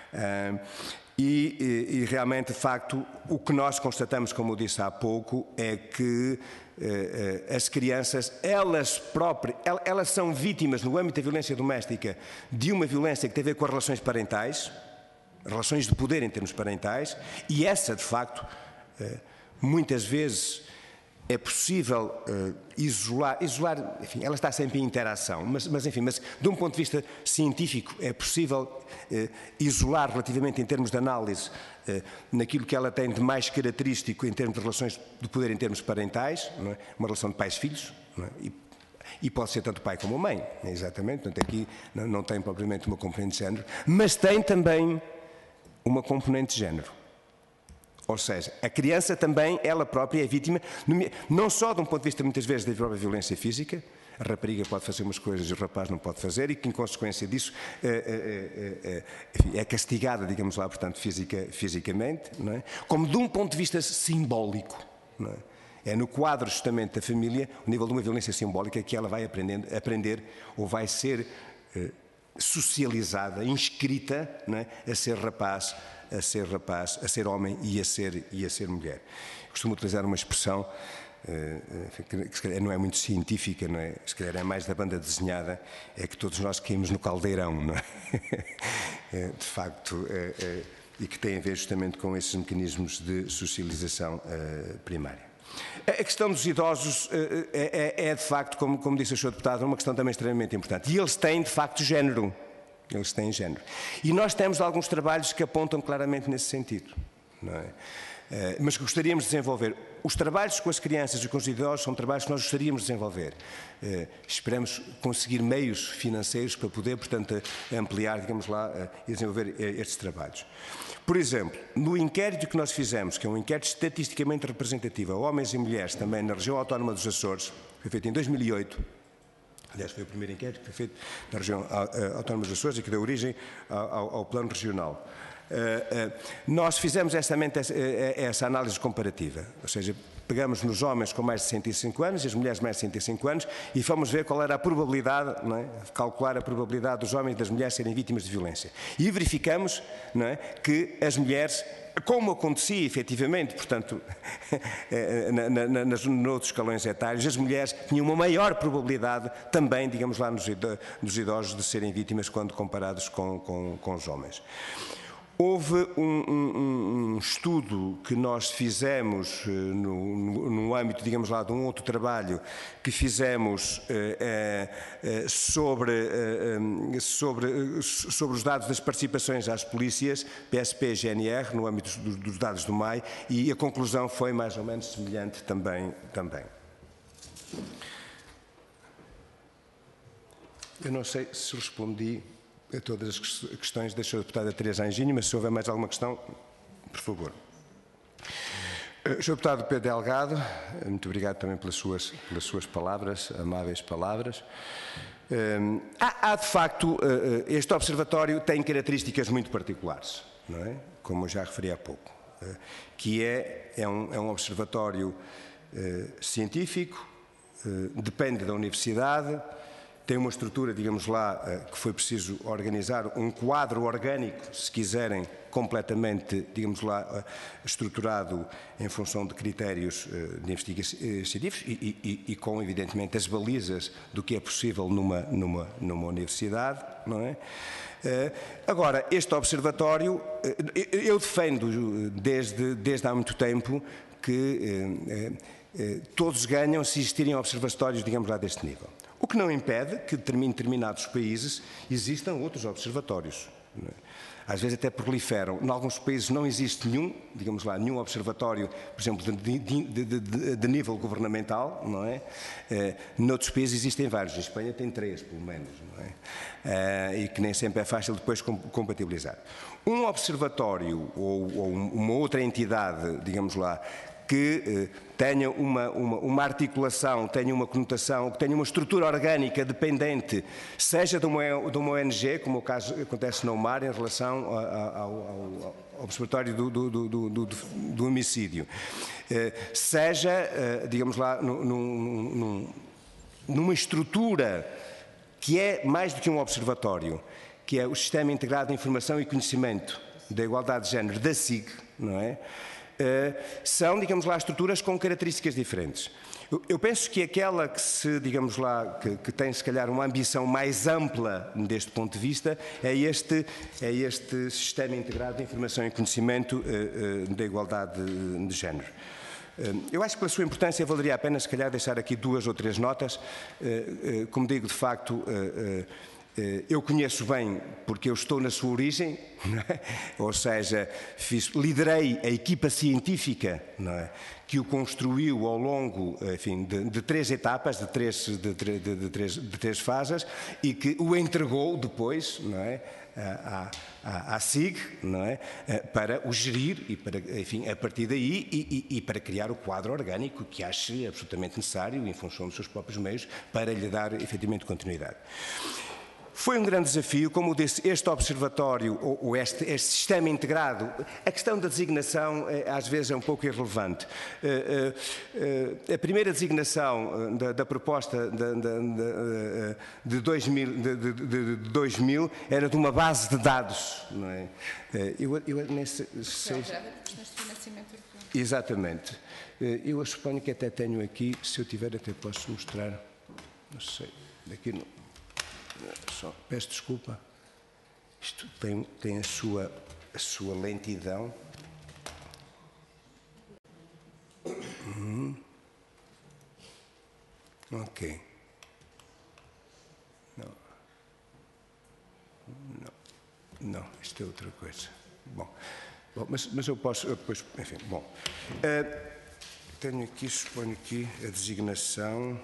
E, e, e realmente, de facto, o que nós constatamos, como eu disse há pouco, é que eh, as crianças, elas próprias, elas são vítimas, no âmbito da violência doméstica, de uma violência que tem a ver com as relações parentais, relações de poder em termos parentais, e essa, de facto, eh, muitas vezes é possível uh, isolar, isolar, enfim, ela está sempre em interação, mas, mas enfim, mas de um ponto de vista científico é possível uh, isolar relativamente em termos de análise uh, naquilo que ela tem de mais característico em termos de relações de poder em termos parentais, não é? Uma relação de pais-filhos, não é? e, e pode ser tanto pai como mãe, exatamente, portanto aqui não, não tem propriamente uma componente de género, mas tem também uma componente de género. Ou seja, a criança também, ela própria, é vítima, não só de um ponto de vista, muitas vezes, da própria violência física, a rapariga pode fazer umas coisas e o rapaz não pode fazer, e que, em consequência disso, é, é, é, enfim, é castigada, digamos lá, portanto, fisica, fisicamente, não é? Como de um ponto de vista simbólico, não é? É no quadro, justamente, da família, o nível de uma violência simbólica que ela vai aprendendo, aprender ou vai ser eh, socializada, inscrita, não é? A ser rapaz, a ser rapaz, a ser homem e a ser, e a ser mulher. Costumo utilizar uma expressão uh, que se calhar não é muito científica, não é? Se calhar é mais da banda desenhada, é que todos nós caímos no caldeirão, não é? De facto, uh, uh, e que tem a ver justamente com esses mecanismos de socialização uh, primária. A questão dos idosos uh, é, é, de facto, como, como disse a senhora deputada, uma questão também extremamente importante. E eles têm, de facto, género. Eles têm género. E nós temos alguns trabalhos que apontam claramente nesse sentido. Não é? mas que gostaríamos de desenvolver. Os trabalhos com as crianças e com os idosos são trabalhos que nós gostaríamos de desenvolver. Esperamos conseguir meios financeiros para poder, portanto, ampliar, digamos lá, e desenvolver estes trabalhos. Por exemplo, no inquérito que nós fizemos, que é um inquérito estatisticamente representativo a homens e mulheres também na região autónoma dos Açores, foi feito em dois mil e oito, aliás foi o primeiro inquérito que foi feito na região autónoma dos Açores e que deu origem ao, ao plano regional. Uh, uh, nós fizemos essa, essa análise comparativa, ou seja, pegamos nos homens com mais de sessenta e cinco anos e as mulheres mais de sessenta e cinco anos e fomos ver qual era a probabilidade, não é? Calcular a probabilidade dos homens e das mulheres serem vítimas de violência. E verificamos, não é, que as mulheres, como acontecia efetivamente, portanto, na, na, nas, noutros escalões etários, as mulheres tinham uma maior probabilidade também, digamos lá, nos, nos idosos de serem vítimas quando comparados com, com, com os homens. Houve um, um, um estudo que nós fizemos uh, no, no, no âmbito, digamos lá, de um outro trabalho que fizemos uh, uh, uh, sobre, uh, um, sobre, uh, sobre os dados das participações às polícias, P S P e G N R, no âmbito dos, dos dados do M A I, e a conclusão foi mais ou menos semelhante também. também. Eu não sei se respondi a todas as questões da senhora deputada Teresa Anjinho, mas se houver mais alguma questão, por favor. senhor Deputado Pedro Delgado, muito obrigado também pelas suas, pelas suas palavras, amáveis palavras. Um, há, há, de facto, uh, este observatório tem características muito particulares, não é? Como eu já referi há pouco, uh, que é, é, um, é um observatório uh, científico, uh, depende da universidade, tem uma estrutura, digamos lá, que foi preciso organizar, um quadro orgânico, se quiserem, completamente, digamos lá, estruturado em função de critérios de investigação científicos e, e, e com, evidentemente, as balizas do que é possível numa, numa, numa universidade, não é? Agora, este observatório, eu defendo desde, desde há muito tempo que todos ganham se existirem observatórios, digamos lá, deste nível. O que não impede que em determinados países existam outros observatórios. Às vezes até proliferam. Em alguns países não existe nenhum, digamos lá, nenhum observatório, por exemplo, de, de, de, de, de nível governamental, não é? Eh, noutros países existem vários. Em Espanha tem três, pelo menos, não é? Eh, e que nem sempre é fácil depois compatibilizar. Um observatório ou, ou uma outra entidade, digamos lá, que eh, tenha uma, uma, uma articulação, tenha uma conotação, que tenha uma estrutura orgânica dependente, seja de uma, de uma O N G, como o caso acontece no mar em relação ao, ao, ao Observatório do, do, do, do, do homicídio, eh, seja, eh, digamos lá, num, num, numa estrutura que é mais do que um observatório, que é o Sistema Integrado de Informação e Conhecimento da Igualdade de Género, da S I G, não é? Uh, são, digamos lá, estruturas com características diferentes. Eu, eu penso que aquela que se, digamos lá, que, que tem se calhar uma ambição mais ampla deste ponto de vista é este, é este Sistema Integrado de Informação e Conhecimento uh, uh, da Igualdade de, de Género. Uh, eu acho que pela sua importância valeria a pena se calhar deixar aqui duas ou três notas. Uh, uh, como digo, de facto, uh, uh, eu conheço bem, porque eu estou na sua origem, não é? Ou seja, fiz, liderei a equipa científica, não é? Que o construiu ao longo, enfim, de, de três etapas, de três, de, de, de, de, três, de três fases, e que o entregou depois, não é? À, à, à S I G, não é? Para o gerir e, para, enfim, a partir daí e, e, e para criar o quadro orgânico que ache absolutamente necessário, em função dos seus próprios meios, para lhe dar efetivamente continuidade. Foi um grande desafio, como disse, este observatório, ou, ou este, este sistema integrado. A questão da designação, às vezes, é um pouco irrelevante. Uh, uh, uh, a primeira designação da, da proposta de, de, de, dois mil, de, de, de dois mil era de uma base de dados, não é? Uh, eu, eu nesse, sei, exatamente. Uh, eu suponho que até tenho aqui, se eu tiver até posso mostrar, não sei, daqui não. Só, peço desculpa, isto tem, tem a, sua, a sua lentidão. Uhum. Ok. Não. Não. Não, isto é outra coisa. Bom, Bom, mas, mas eu posso, eu depois, enfim, bom. Uh, tenho aqui, suponho aqui, a designação.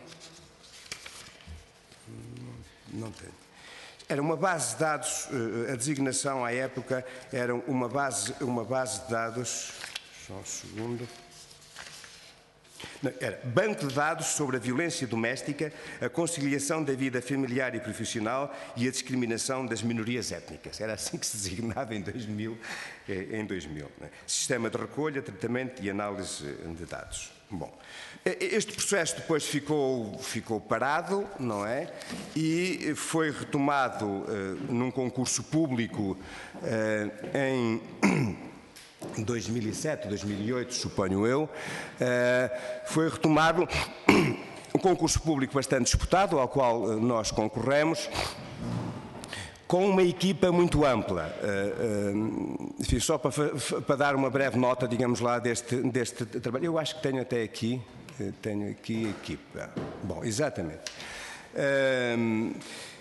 Não tenho. Era uma base de dados, uh, a designação à época era uma base, uma base de dados, só um segundo. Não, era banco de dados sobre a violência doméstica, a conciliação da vida familiar e profissional e a discriminação das minorias étnicas. Era assim que se designava em dois mil. Em dois mil, né? Sistema de recolha, tratamento e análise de dados. Bom, este processo depois ficou, ficou parado, não é? E foi retomado uh, num concurso público uh, em dois mil e sete, dois mil e oito, suponho eu. Uh, foi retomado um concurso público bastante disputado, ao qual uh, nós concorremos, com uma equipa muito ampla. Uh, uh, enfim, só para, para dar uma breve nota, digamos lá, deste, deste trabalho. Eu acho que tenho até aqui, tenho aqui a equipa. Bom, exatamente. Uh,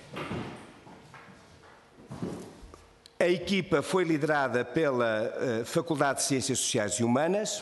a equipa foi liderada pela uh, Faculdade de Ciências Sociais e Humanas,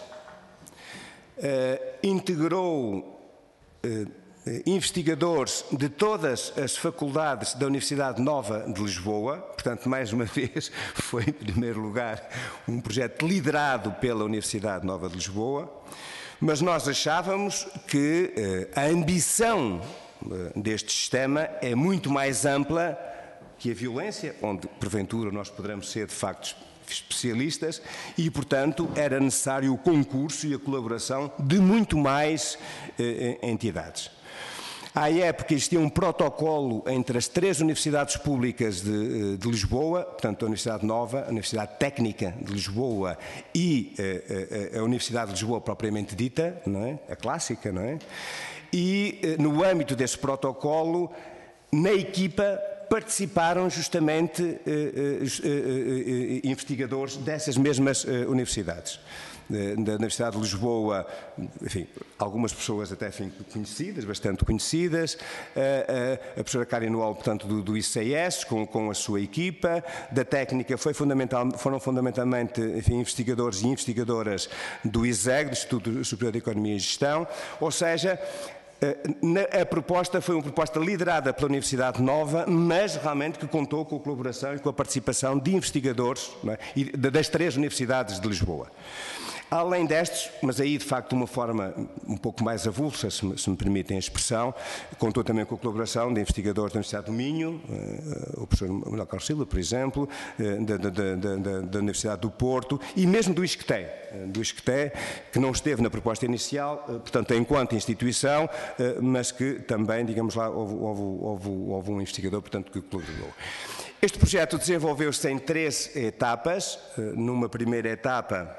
uh, integrou uh, investigadores de todas as faculdades da Universidade Nova de Lisboa, portanto, mais uma vez, foi, em primeiro lugar, um projeto liderado pela Universidade Nova de Lisboa, mas nós achávamos que eh, a ambição eh, deste sistema é muito mais ampla que a violência, onde, porventura, nós poderemos ser, de facto, especialistas e, portanto, era necessário o concurso e a colaboração de muito mais eh, entidades. À época existia um protocolo entre as três universidades públicas de, de Lisboa, portanto a Universidade Nova, a Universidade Técnica de Lisboa e a, a, a Universidade de Lisboa propriamente dita, não é? A clássica, não é? E no âmbito desse protocolo, na equipa participaram justamente uh, uh, uh, uh, investigadores dessas mesmas uh, universidades. Da Universidade de Lisboa, enfim, algumas pessoas até enfim, conhecidas, bastante conhecidas, a, a, a professora Karen Noel, portanto, do, do I C S, com, com a sua equipa, da técnica foi fundamental, foram fundamentalmente enfim, investigadores e investigadoras do I S E G, do Instituto Superior de Economia e Gestão, ou seja, a proposta foi uma proposta liderada pela Universidade Nova, mas realmente que contou com a colaboração e com a participação de investigadores, não é? E das três universidades de Lisboa. Além destes, mas aí de facto de uma forma um pouco mais avulsa, se me, se me permitem a expressão, contou também com a colaboração de investigadores da Universidade do Minho, uh, o professor Manuel Carlos Silva, por exemplo, uh, da, da, da, da, da Universidade do Porto e mesmo do ISCTE, uh, do ISCTE, que não esteve na proposta inicial, uh, portanto, enquanto instituição, uh, mas que também, digamos lá, houve, houve, houve, houve um investigador, portanto, que colaborou. Este projeto desenvolveu-se em três etapas. Uh, numa primeira etapa,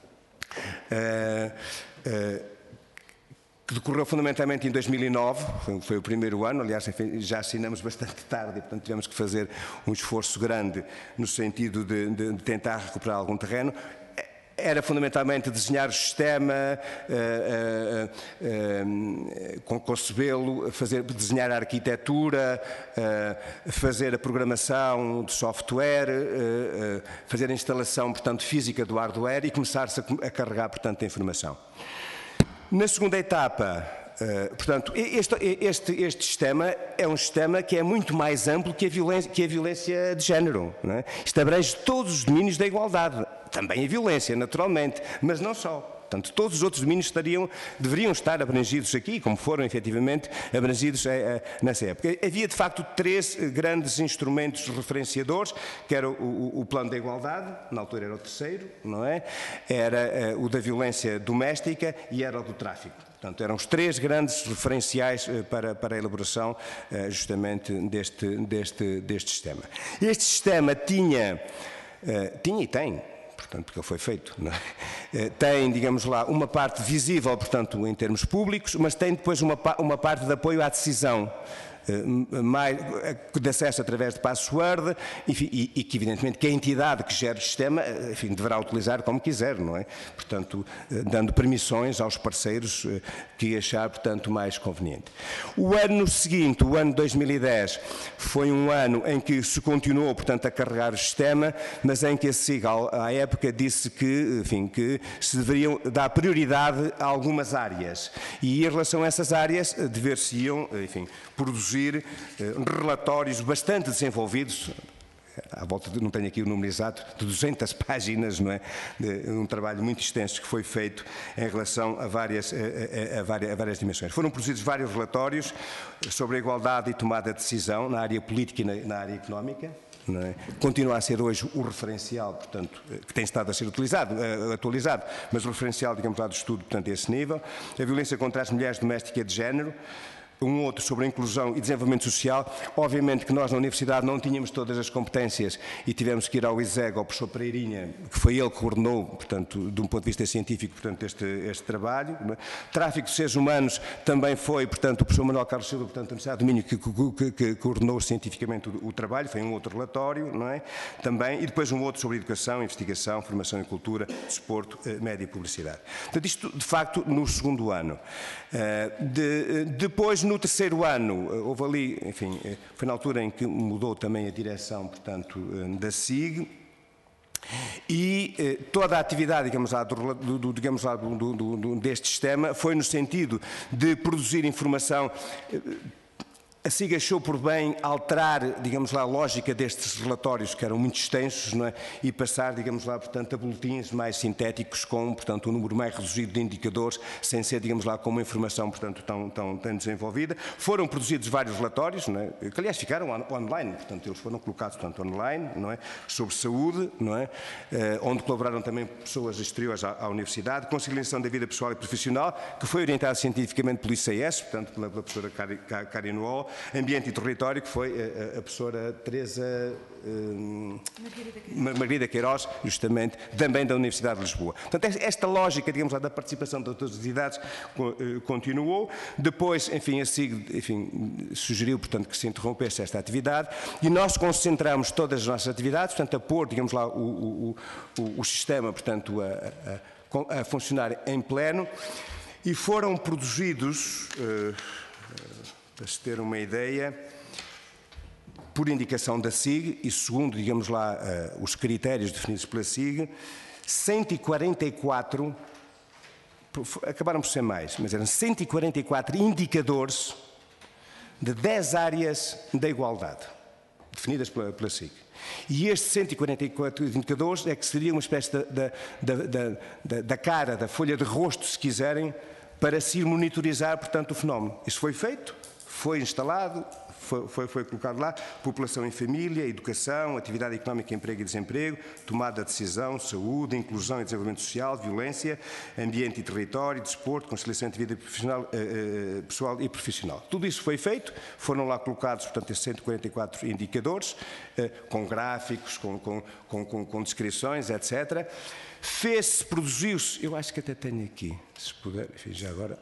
Uh, uh, que decorreu fundamentalmente em dois mil e nove, foi, foi o primeiro ano, aliás, enfim, já assinamos bastante tarde e, portanto, tivemos que fazer um esforço grande no sentido de, de, de tentar recuperar algum terreno. Era fundamentalmente desenhar o sistema, uh, uh, uh, concebê-lo, fazer, desenhar a arquitetura, uh, fazer a programação de software, uh, uh, fazer a instalação, portanto, física do hardware e começar-se a, a carregar, portanto, a informação. Na segunda etapa, uh, portanto, este, este, este sistema é um sistema que é muito mais amplo que a violência, que a violência de género, não é? Isto abrange todos os domínios da igualdade. Também a violência, naturalmente, mas não só. Portanto, todos os outros domínios estariam, deveriam estar abrangidos aqui, como foram efetivamente abrangidos é, é, nessa época. Havia, de facto, três grandes instrumentos referenciadores, que era o, o, o plano da igualdade, na altura era o terceiro, não é? Era é, o da violência doméstica e era o do tráfico. Portanto, eram os três grandes referenciais para, para a elaboração justamente deste, deste, deste sistema. Este sistema tinha, tinha e tem, portanto, porque ele foi feito, não é? Tem, digamos lá, uma parte visível, portanto, em termos públicos, mas tem depois uma, uma parte de apoio à decisão mais, de acesso através de password, enfim, e, e que evidentemente que a entidade que gera o sistema, enfim, deverá utilizar como quiser, não é? Portanto, dando permissões aos parceiros que achar, portanto, mais conveniente. O ano seguinte, o ano dois mil e dez, foi um ano em que se continuou, portanto, a carregar o sistema, mas em que a SIG, à época, disse que, enfim, que se deveriam dar prioridade a algumas áreas. E em relação a essas áreas, dever-se-iam, enfim, produzir relatórios bastante desenvolvidos, à volta de, não tenho aqui o número exato, de duzentas páginas, não é? De um trabalho muito extenso que foi feito em relação a várias, a, a, a, várias, a várias dimensões. Foram produzidos vários relatórios sobre a igualdade e tomada de decisão na área política e na, na área económica. Não é? Continua a ser hoje o referencial, portanto, que tem estado a ser utilizado, atualizado, mas o referencial, digamos lá, do estudo, portanto, a esse nível. A violência contra as mulheres, doméstica e de género. Um outro sobre a inclusão e desenvolvimento social. Obviamente que nós na Universidade não tínhamos todas as competências e tivemos que ir ao ISEG, ao professor Pereirinha, que foi ele que coordenou, portanto, de um ponto de vista científico, portanto, este, este trabalho. Não é? Tráfico de seres humanos também foi, portanto, o professor Manuel Carlos Silva, portanto, da Universidade do Minho, que, que, que, que coordenou cientificamente o, o trabalho, foi um outro relatório, não é? Também, e depois um outro sobre educação, investigação, formação e cultura, desporto, média e publicidade. Portanto, isto, de facto, no segundo ano. De, depois, no terceiro ano, houve ali, enfim, foi na altura em que mudou também a direção, portanto, da SIG, e eh, toda a atividade, digamos lá, do, do, digamos lá do, do, do, deste sistema foi no sentido de produzir informação. Eh, A SIG achou por bem alterar, digamos lá, a lógica destes relatórios, que eram muito extensos, não é? E passar, digamos lá, portanto, a boletins mais sintéticos com, portanto, um número mais reduzido de indicadores, sem ser, digamos lá, com uma informação, portanto, tão, tão, tão desenvolvida. Foram produzidos vários relatórios, não é? Que, aliás, ficaram on online, portanto, eles foram colocados, portanto, online, não é? Sobre saúde, não é? Eh, onde colaboraram também pessoas exteriores à, à Universidade, conciliação da vida pessoal e profissional, que foi orientado cientificamente pelo I C S, portanto, pela, pela professora Karin Wall, Ambiente e Território, que foi a, a professora Teresa um, Margarida Queiroz, justamente, também da Universidade de Lisboa. Portanto, esta lógica, digamos lá, da participação de todas as entidades continuou. Depois, enfim, a SIG, enfim, sugeriu, portanto, que se interrompesse esta atividade e nós concentramos todas as nossas atividades, portanto, a pôr, digamos lá, o, o, o, o sistema, portanto, a, a, a funcionar em pleno, e foram produzidos, uh, para se ter uma ideia, por indicação da SIG e segundo, digamos lá, uh, os critérios definidos pela SIG, cento e quarenta e quatro, acabaram por ser mais, mas eram cento e quarenta e quatro indicadores de dez áreas da igualdade, definidas pela, pela SIG. E estes cento e quarenta e quatro indicadores é que seria uma espécie da, da, da, da, da cara, da folha de rosto, se quiserem, para se monitorizar, portanto, o fenómeno. Isso foi feito, foi instalado, foi, foi, foi colocado lá, população em família, educação, atividade económica, emprego e desemprego, tomada de decisão, saúde, inclusão e desenvolvimento social, violência, ambiente e território, desporto, conciliação entre vida profissional, eh, pessoal e profissional. Tudo isso foi feito, foram lá colocados, portanto, esses cento e quarenta e quatro indicadores, eh, com gráficos, com, com, com, com, com descrições, etcétera. Fez-se, produziu-se, eu acho que até tenho aqui, se puder, enfim, já agora,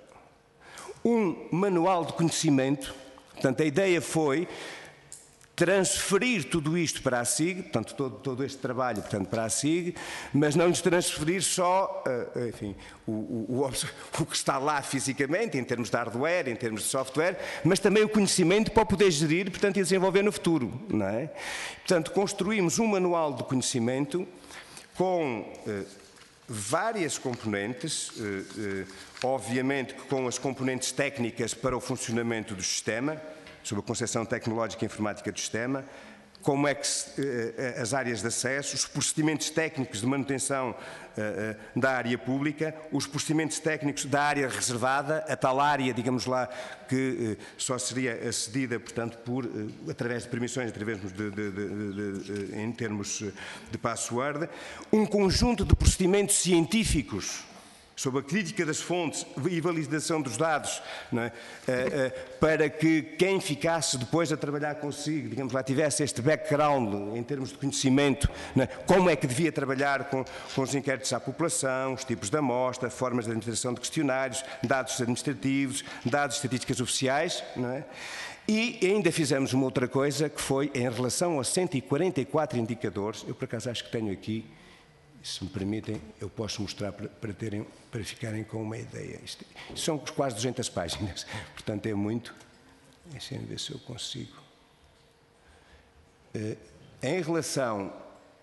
um manual de conhecimento. Portanto, a ideia foi transferir tudo isto para a SIG, portanto, todo, todo este trabalho, portanto, para a SIG, mas não lhes transferir só, uh, enfim, o, o, o, o que está lá fisicamente, em termos de hardware, em termos de software, mas também o conhecimento para o poder gerir, portanto, e desenvolver no futuro, não é? Portanto, construímos um manual de conhecimento com uh, várias componentes, uh, uh, obviamente com as componentes técnicas para o funcionamento do sistema, sobre a concepção tecnológica e informática do sistema, como é que se, uh, as áreas de acesso, os procedimentos técnicos de manutenção uh, uh, da área pública, os procedimentos técnicos da área reservada, a tal área, digamos lá, que uh, só seria acedida, portanto, por, uh, através de permissões, através de, de, de, de, de, em termos de password, um conjunto de procedimentos científicos sobre a crítica das fontes e validação dos dados, não é? Para que quem ficasse depois a trabalhar consigo, digamos lá, tivesse este background em termos de conhecimento, não é? Como é que devia trabalhar com, com os inquéritos à população, os tipos de amostra, formas de administração de questionários, dados administrativos, dados estatísticas oficiais, não é? E ainda fizemos uma outra coisa que foi em relação aos cento e quarenta e quatro indicadores, eu por acaso acho que tenho aqui, se me permitem, eu posso mostrar para, para, terem, para ficarem com uma ideia. Isto, isto são quase duzentas páginas, portanto é muito. Deixem-me ver se eu consigo. Uh, em relação...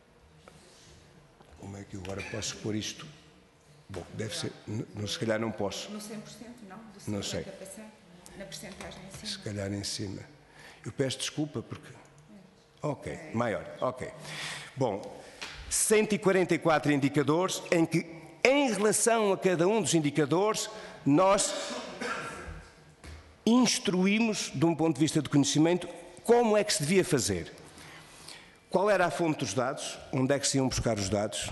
Como é que eu agora posso pôr isto? Bom, deve ser... No, se calhar não posso. No cem por cento, não? Do não sei. Na percentagem em cima. Se calhar em cima. Eu peço desculpa porque... Ok, maior, ok. Bom... cento e quarenta e quatro indicadores em que, em relação a cada um dos indicadores, nós instruímos, de um ponto de vista de conhecimento, como é que se devia fazer. Qual era a fonte dos dados? Onde é que se iam buscar os dados?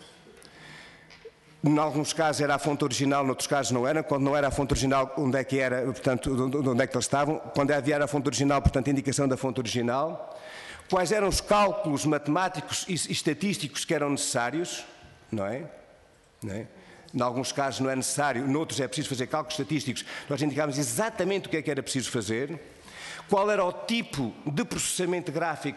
Em alguns casos era a fonte original, noutros casos não era. Quando não era a fonte original, onde é que era, portanto, onde é que eles estavam? Quando havia a fonte original, portanto, a indicação da fonte original. Quais eram os cálculos matemáticos e estatísticos que eram necessários, não é? Não é? Em alguns casos não é necessário, noutros é preciso fazer cálculos estatísticos. Nós indicámos exatamente o que é que era preciso fazer, qual era o tipo de processamento gráfico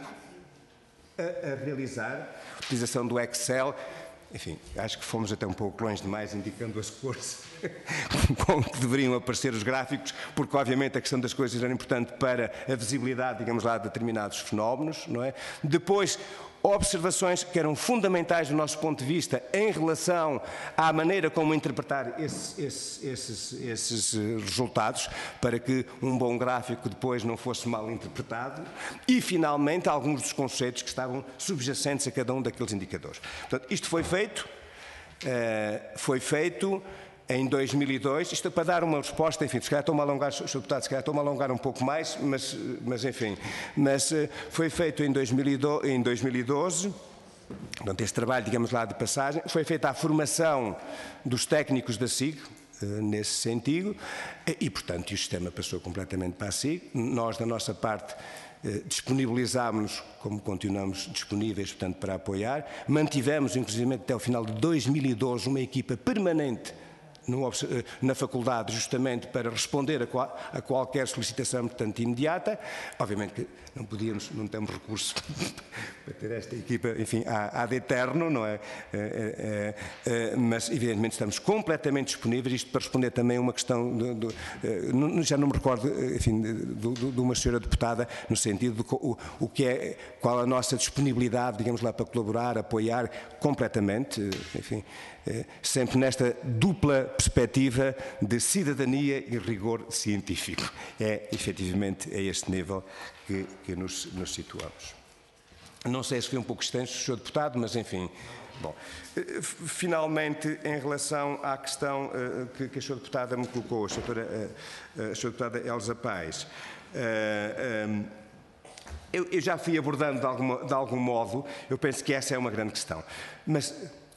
a, a realizar, a utilização do Excel. Enfim, acho que fomos até um pouco longe demais, indicando as cores com que deveriam aparecer os gráficos, porque obviamente a questão das coisas era importante para a visibilidade, digamos lá, de determinados fenómenos, não é? Depois, observações que eram fundamentais do nosso ponto de vista em relação à maneira como interpretar esses, esses, esses, esses resultados, para que um bom gráfico depois não fosse mal interpretado, e finalmente alguns dos conceitos que estavam subjacentes a cada um daqueles indicadores. Portanto, isto foi feito, uh, foi feito em dois mil e dois, isto é para dar uma resposta, enfim, se calhar estou-me a alongar, senhor Deputado, se calhar estou-me a alongar um pouco mais, mas, mas enfim, mas foi feito em dois mil e doze, portanto, este trabalho, digamos lá, de passagem, foi feita a formação dos técnicos da S I G, nesse sentido, e, portanto, o sistema passou completamente para a S I G. Nós, da nossa parte, disponibilizámos-nos, como continuamos disponíveis, portanto, para apoiar, mantivemos, inclusive, até o final de dois mil e doze, uma equipa permanente na faculdade, justamente para responder a, qual, a qualquer solicitação, portanto, imediata. Obviamente que não podíamos, não temos recurso para ter esta equipa, enfim, ad eterno, não é? É, é, é? Mas, evidentemente, estamos completamente disponíveis, isto para responder também a uma questão, de, de, já não me recordo, enfim, de, de, de uma senhora deputada, no sentido de o, o que é, qual a nossa disponibilidade, digamos lá, para colaborar, apoiar completamente, enfim, sempre nesta dupla perspectiva de cidadania e rigor científico. É, efetivamente, a este nível que, que nos, nos situamos. Não sei se foi um pouco extenso, senhor Deputado, mas enfim. Bom, finalmente, em relação à questão uh, que, que a senhora Deputada me colocou, a senhora, uh, a senhora Deputada Elsa Paes, uh, um, eu, eu já fui abordando de, alguma, de algum modo, eu penso que essa é uma grande questão, mas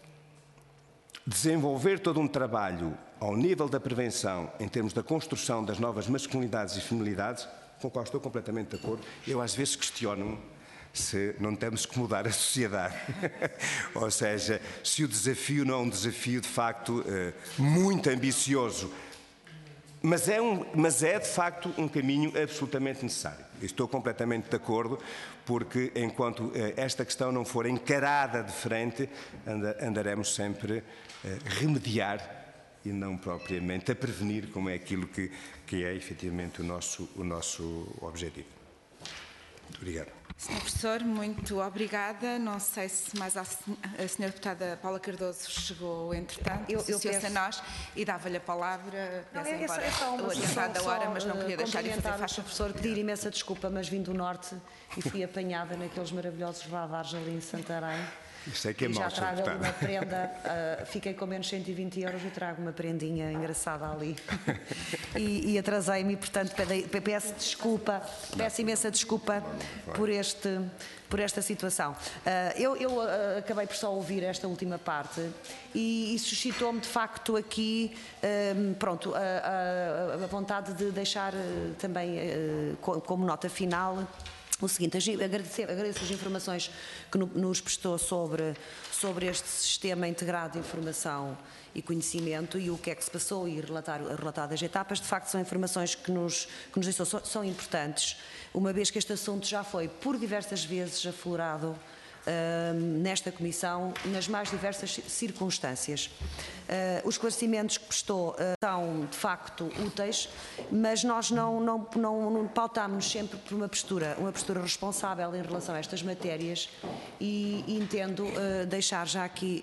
desenvolver todo um trabalho ao nível da prevenção, em termos da construção das novas masculinidades e feminilidades, com o qual estou completamente de acordo, eu às vezes questiono-me se não temos que mudar a sociedade. Ou seja, se o desafio não é um desafio, de facto, muito ambicioso, mas é, um, mas é, de facto, um caminho absolutamente necessário. Estou completamente de acordo, porque enquanto esta questão não for encarada de frente, andaremos sempre a remediar e não propriamente a prevenir, como é aquilo que, que é efetivamente o nosso, o nosso objetivo. Muito obrigado. senhor Professor, muito obrigada. Não sei se mais a, a senhora Deputada Paula Cardoso chegou, entretanto, associou-se a nós e dava-lhe a palavra. Não, é, embora, é só uma adiantada da hora, mas não queria deixar de fazer faixa. Professor, pedir imensa desculpa, mas vim do Norte e fui apanhada naqueles maravilhosos radares ali em Santarém. Isto é que é e mau, já senhora trago ali uma Deputada. prenda, uh, fiquei com menos cento e vinte euros e trago uma prendinha engraçada ali. e, e atrasei-me, portanto peço desculpa, peço imensa desculpa por, este, por esta situação. Uh, eu eu uh, acabei por só ouvir esta última parte e, e suscitou-me de facto aqui, um, pronto, a, a, a vontade de deixar uh, também uh, como nota final o seguinte: agradecer, agradeço as informações que no, nos prestou sobre, sobre este sistema integrado de informação e conhecimento e o que é que se passou e relatar, relatar as etapas. De facto, são informações que nos, que nos deixou, são, são importantes, uma vez que este assunto já foi por diversas vezes aflorado Uh, nesta Comissão, nas mais diversas circunstâncias. Uh, os esclarecimentos que prestou uh, são, de facto, úteis, mas nós não, não, não, não pautámos-nos sempre por uma postura, uma postura responsável em relação a estas matérias e, e entendo uh, deixar já aqui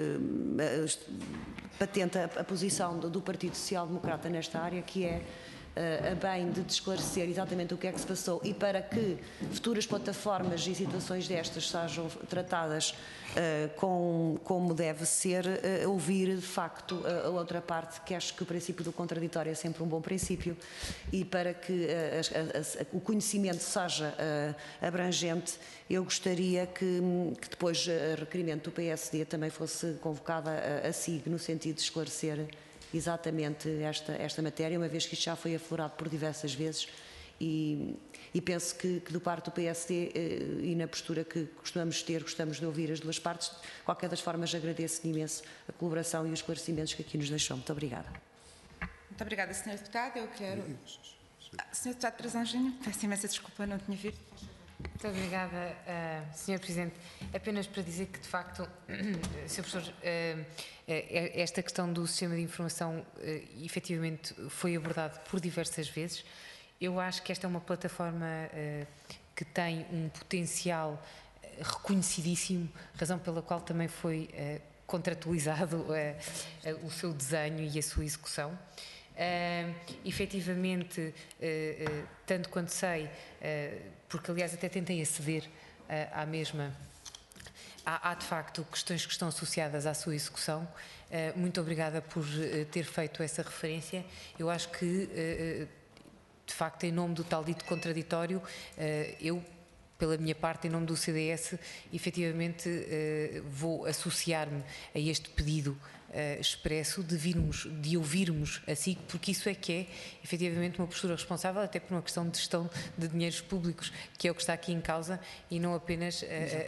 uh, patente a, a posição do, do Partido Social Democrata nesta área, que é a bem de esclarecer exatamente o que é que se passou e para que futuras plataformas e situações destas sejam tratadas uh, com, como deve ser, uh, ouvir de facto a, a outra parte, que acho que o princípio do contraditório é sempre um bom princípio, e para que uh, a, a, a, o conhecimento seja uh, abrangente, eu gostaria que, que depois, a requerimento do P S D, também fosse convocada a, a S I G no sentido de esclarecer exatamente esta, esta matéria, uma vez que isto já foi aflorado por diversas vezes e, e penso que, que do parte do P S D eh, e na postura que costumamos ter, gostamos de ouvir as duas partes. De qualquer das formas, agradeço imenso a colaboração e os esclarecimentos que aqui nos deixou. Muito obrigada. Muito obrigada, senhora Deputada. Eu quero... Ah, senhora Deputada Trasanjinho, peço imensa desculpa, não tinha visto. Muito obrigada, uh, senhor Presidente. Apenas para dizer que, de facto, senhor Professor, uh, esta questão do sistema de informação uh, efetivamente foi abordado por diversas vezes. Eu acho que esta é uma plataforma uh, que tem um potencial uh, reconhecidíssimo, razão pela qual também foi uh, contratualizado uh, uh, o seu desenho e a sua execução. Uh, efetivamente, uh, uh, tanto quanto sei, uh, porque aliás até tentei aceder uh, à mesma, há, há de facto questões que estão associadas à sua execução. Uh, muito obrigada por uh, ter feito essa referência. Eu acho que, uh, de facto, em nome do tal dito contraditório, uh, eu, pela minha parte, em nome do C D S, efetivamente uh, vou associar-me a este pedido Uh, expresso de, virmos, de ouvirmos a S I G, porque isso é que é efetivamente uma postura responsável, até por uma questão de gestão de dinheiros públicos, que é o que está aqui em causa, e não apenas uh, uh,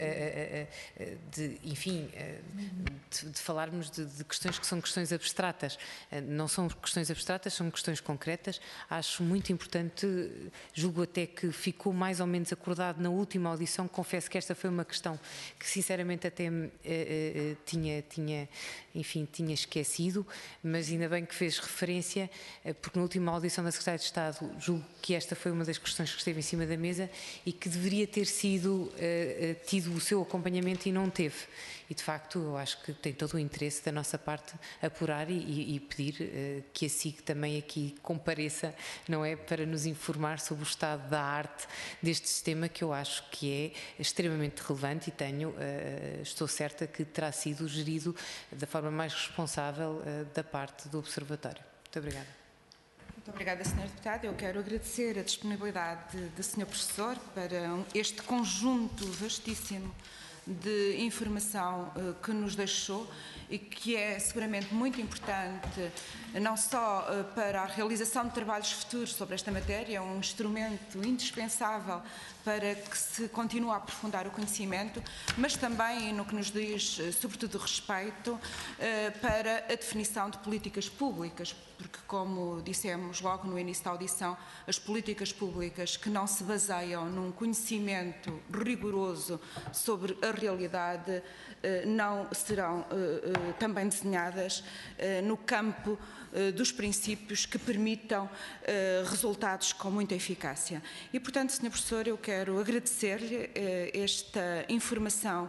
uh, uh, de, enfim, uh, de, de falarmos de, de questões que são questões abstratas. Uh, não são questões abstratas, são questões concretas. Acho muito importante, julgo até que ficou mais ou menos acordado na última audição. Confesso que esta foi uma questão que sinceramente até uh, uh, tinha, tinha, enfim, tinha esquecido, mas ainda bem que fez referência, porque na última audição da Secretária de Estado julgo que esta foi uma das questões que esteve em cima da mesa e que deveria ter sido uh, tido o seu acompanhamento e não teve. E de facto eu acho que tem todo o interesse da nossa parte apurar e, e pedir uh, que a S I G também aqui compareça, não é, para nos informar sobre o estado da arte deste sistema, que eu acho que é extremamente relevante e tenho, uh, estou certa que terá sido gerido da forma mais responsável uh, da parte do Observatório. Muito obrigada. Muito obrigada, senhora Deputada. Eu quero agradecer a disponibilidade do senhor Professor para este conjunto vastíssimo de informação uh, que nos deixou e que é seguramente muito importante, não só uh, para a realização de trabalhos futuros sobre esta matéria, é um instrumento indispensável para que se continue a aprofundar o conhecimento, mas também, no que nos diz, uh, sobretudo respeito, uh, para a definição de políticas públicas, porque, como dissemos logo no início da audição, as políticas públicas que não se baseiam num conhecimento rigoroso sobre a realidade não serão também desenhadas no campo dos princípios que permitam resultados com muita eficácia. E, portanto, senhor Professor, eu quero agradecer-lhe esta informação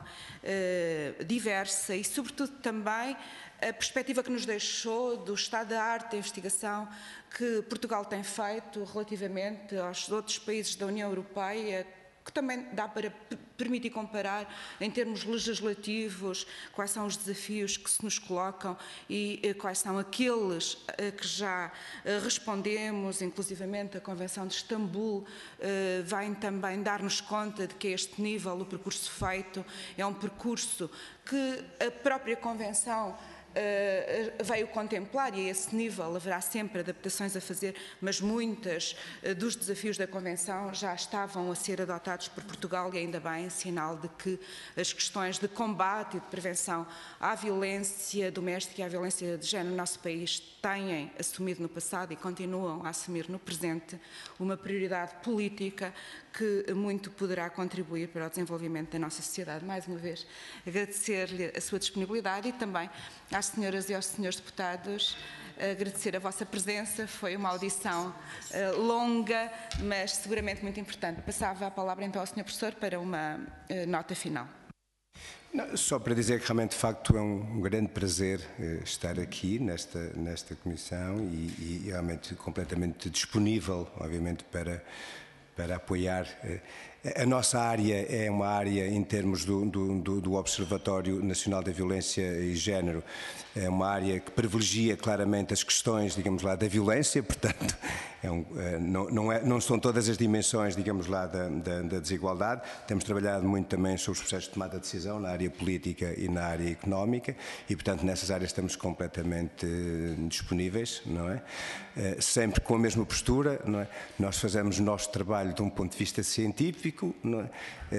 diversa e, sobretudo, também a perspectiva que nos deixou do estado da arte da investigação que Portugal tem feito relativamente aos outros países da União Europeia, que também dá para permitir comparar em termos legislativos quais são os desafios que se nos colocam e quais são aqueles que já respondemos, inclusivamente a Convenção de Istambul vai também dar-nos conta de que a este nível o percurso feito é um percurso que a própria Convenção Uh, veio contemplar, e a esse nível haverá sempre adaptações a fazer, mas muitas uh, dos desafios da Convenção já estavam a ser adotados por Portugal, e ainda bem, sinal de que as questões de combate e de prevenção à violência doméstica e à violência de género no nosso país têm assumido no passado e continuam a assumir no presente uma prioridade política que muito poderá contribuir para o desenvolvimento da nossa sociedade. Mais uma vez, agradecer-lhe a sua disponibilidade e também às senhoras e aos senhores deputados, agradecer a vossa presença. Foi uma audição uh, longa, mas seguramente muito importante. Passava a palavra então ao senhor professor para uma uh, nota final. Não, só para dizer que realmente, de facto, é um grande prazer uh, estar aqui nesta, nesta comissão e, e realmente completamente disponível, obviamente, para, para apoiar. Uh, A nossa área é uma área, em termos do, do, do Observatório Nacional da Violência e Género, é uma área que privilegia claramente as questões, digamos lá, da violência, portanto, é um, não, não, é, não são todas as dimensões, digamos lá, da, da, da desigualdade. Temos trabalhado muito também sobre os processos de tomada de decisão na área política e na área económica e, portanto, nessas áreas estamos completamente disponíveis, não é? Sempre com a mesma postura, não é? Nós fazemos o nosso trabalho de um ponto de vista científico, não é?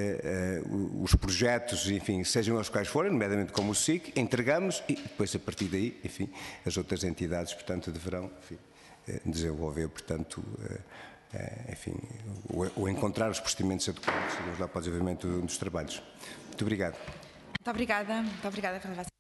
Os projetos, enfim, sejam os quais forem, nomeadamente como o S I C, entregamos e depois, a partir daí, enfim, as outras entidades, portanto, deverão, enfim, desenvolver, portanto, enfim, ou encontrar os procedimentos adequados, digamos lá, para o desenvolvimento dos trabalhos. Muito obrigado. Muito obrigada. Muito obrigada pela vossa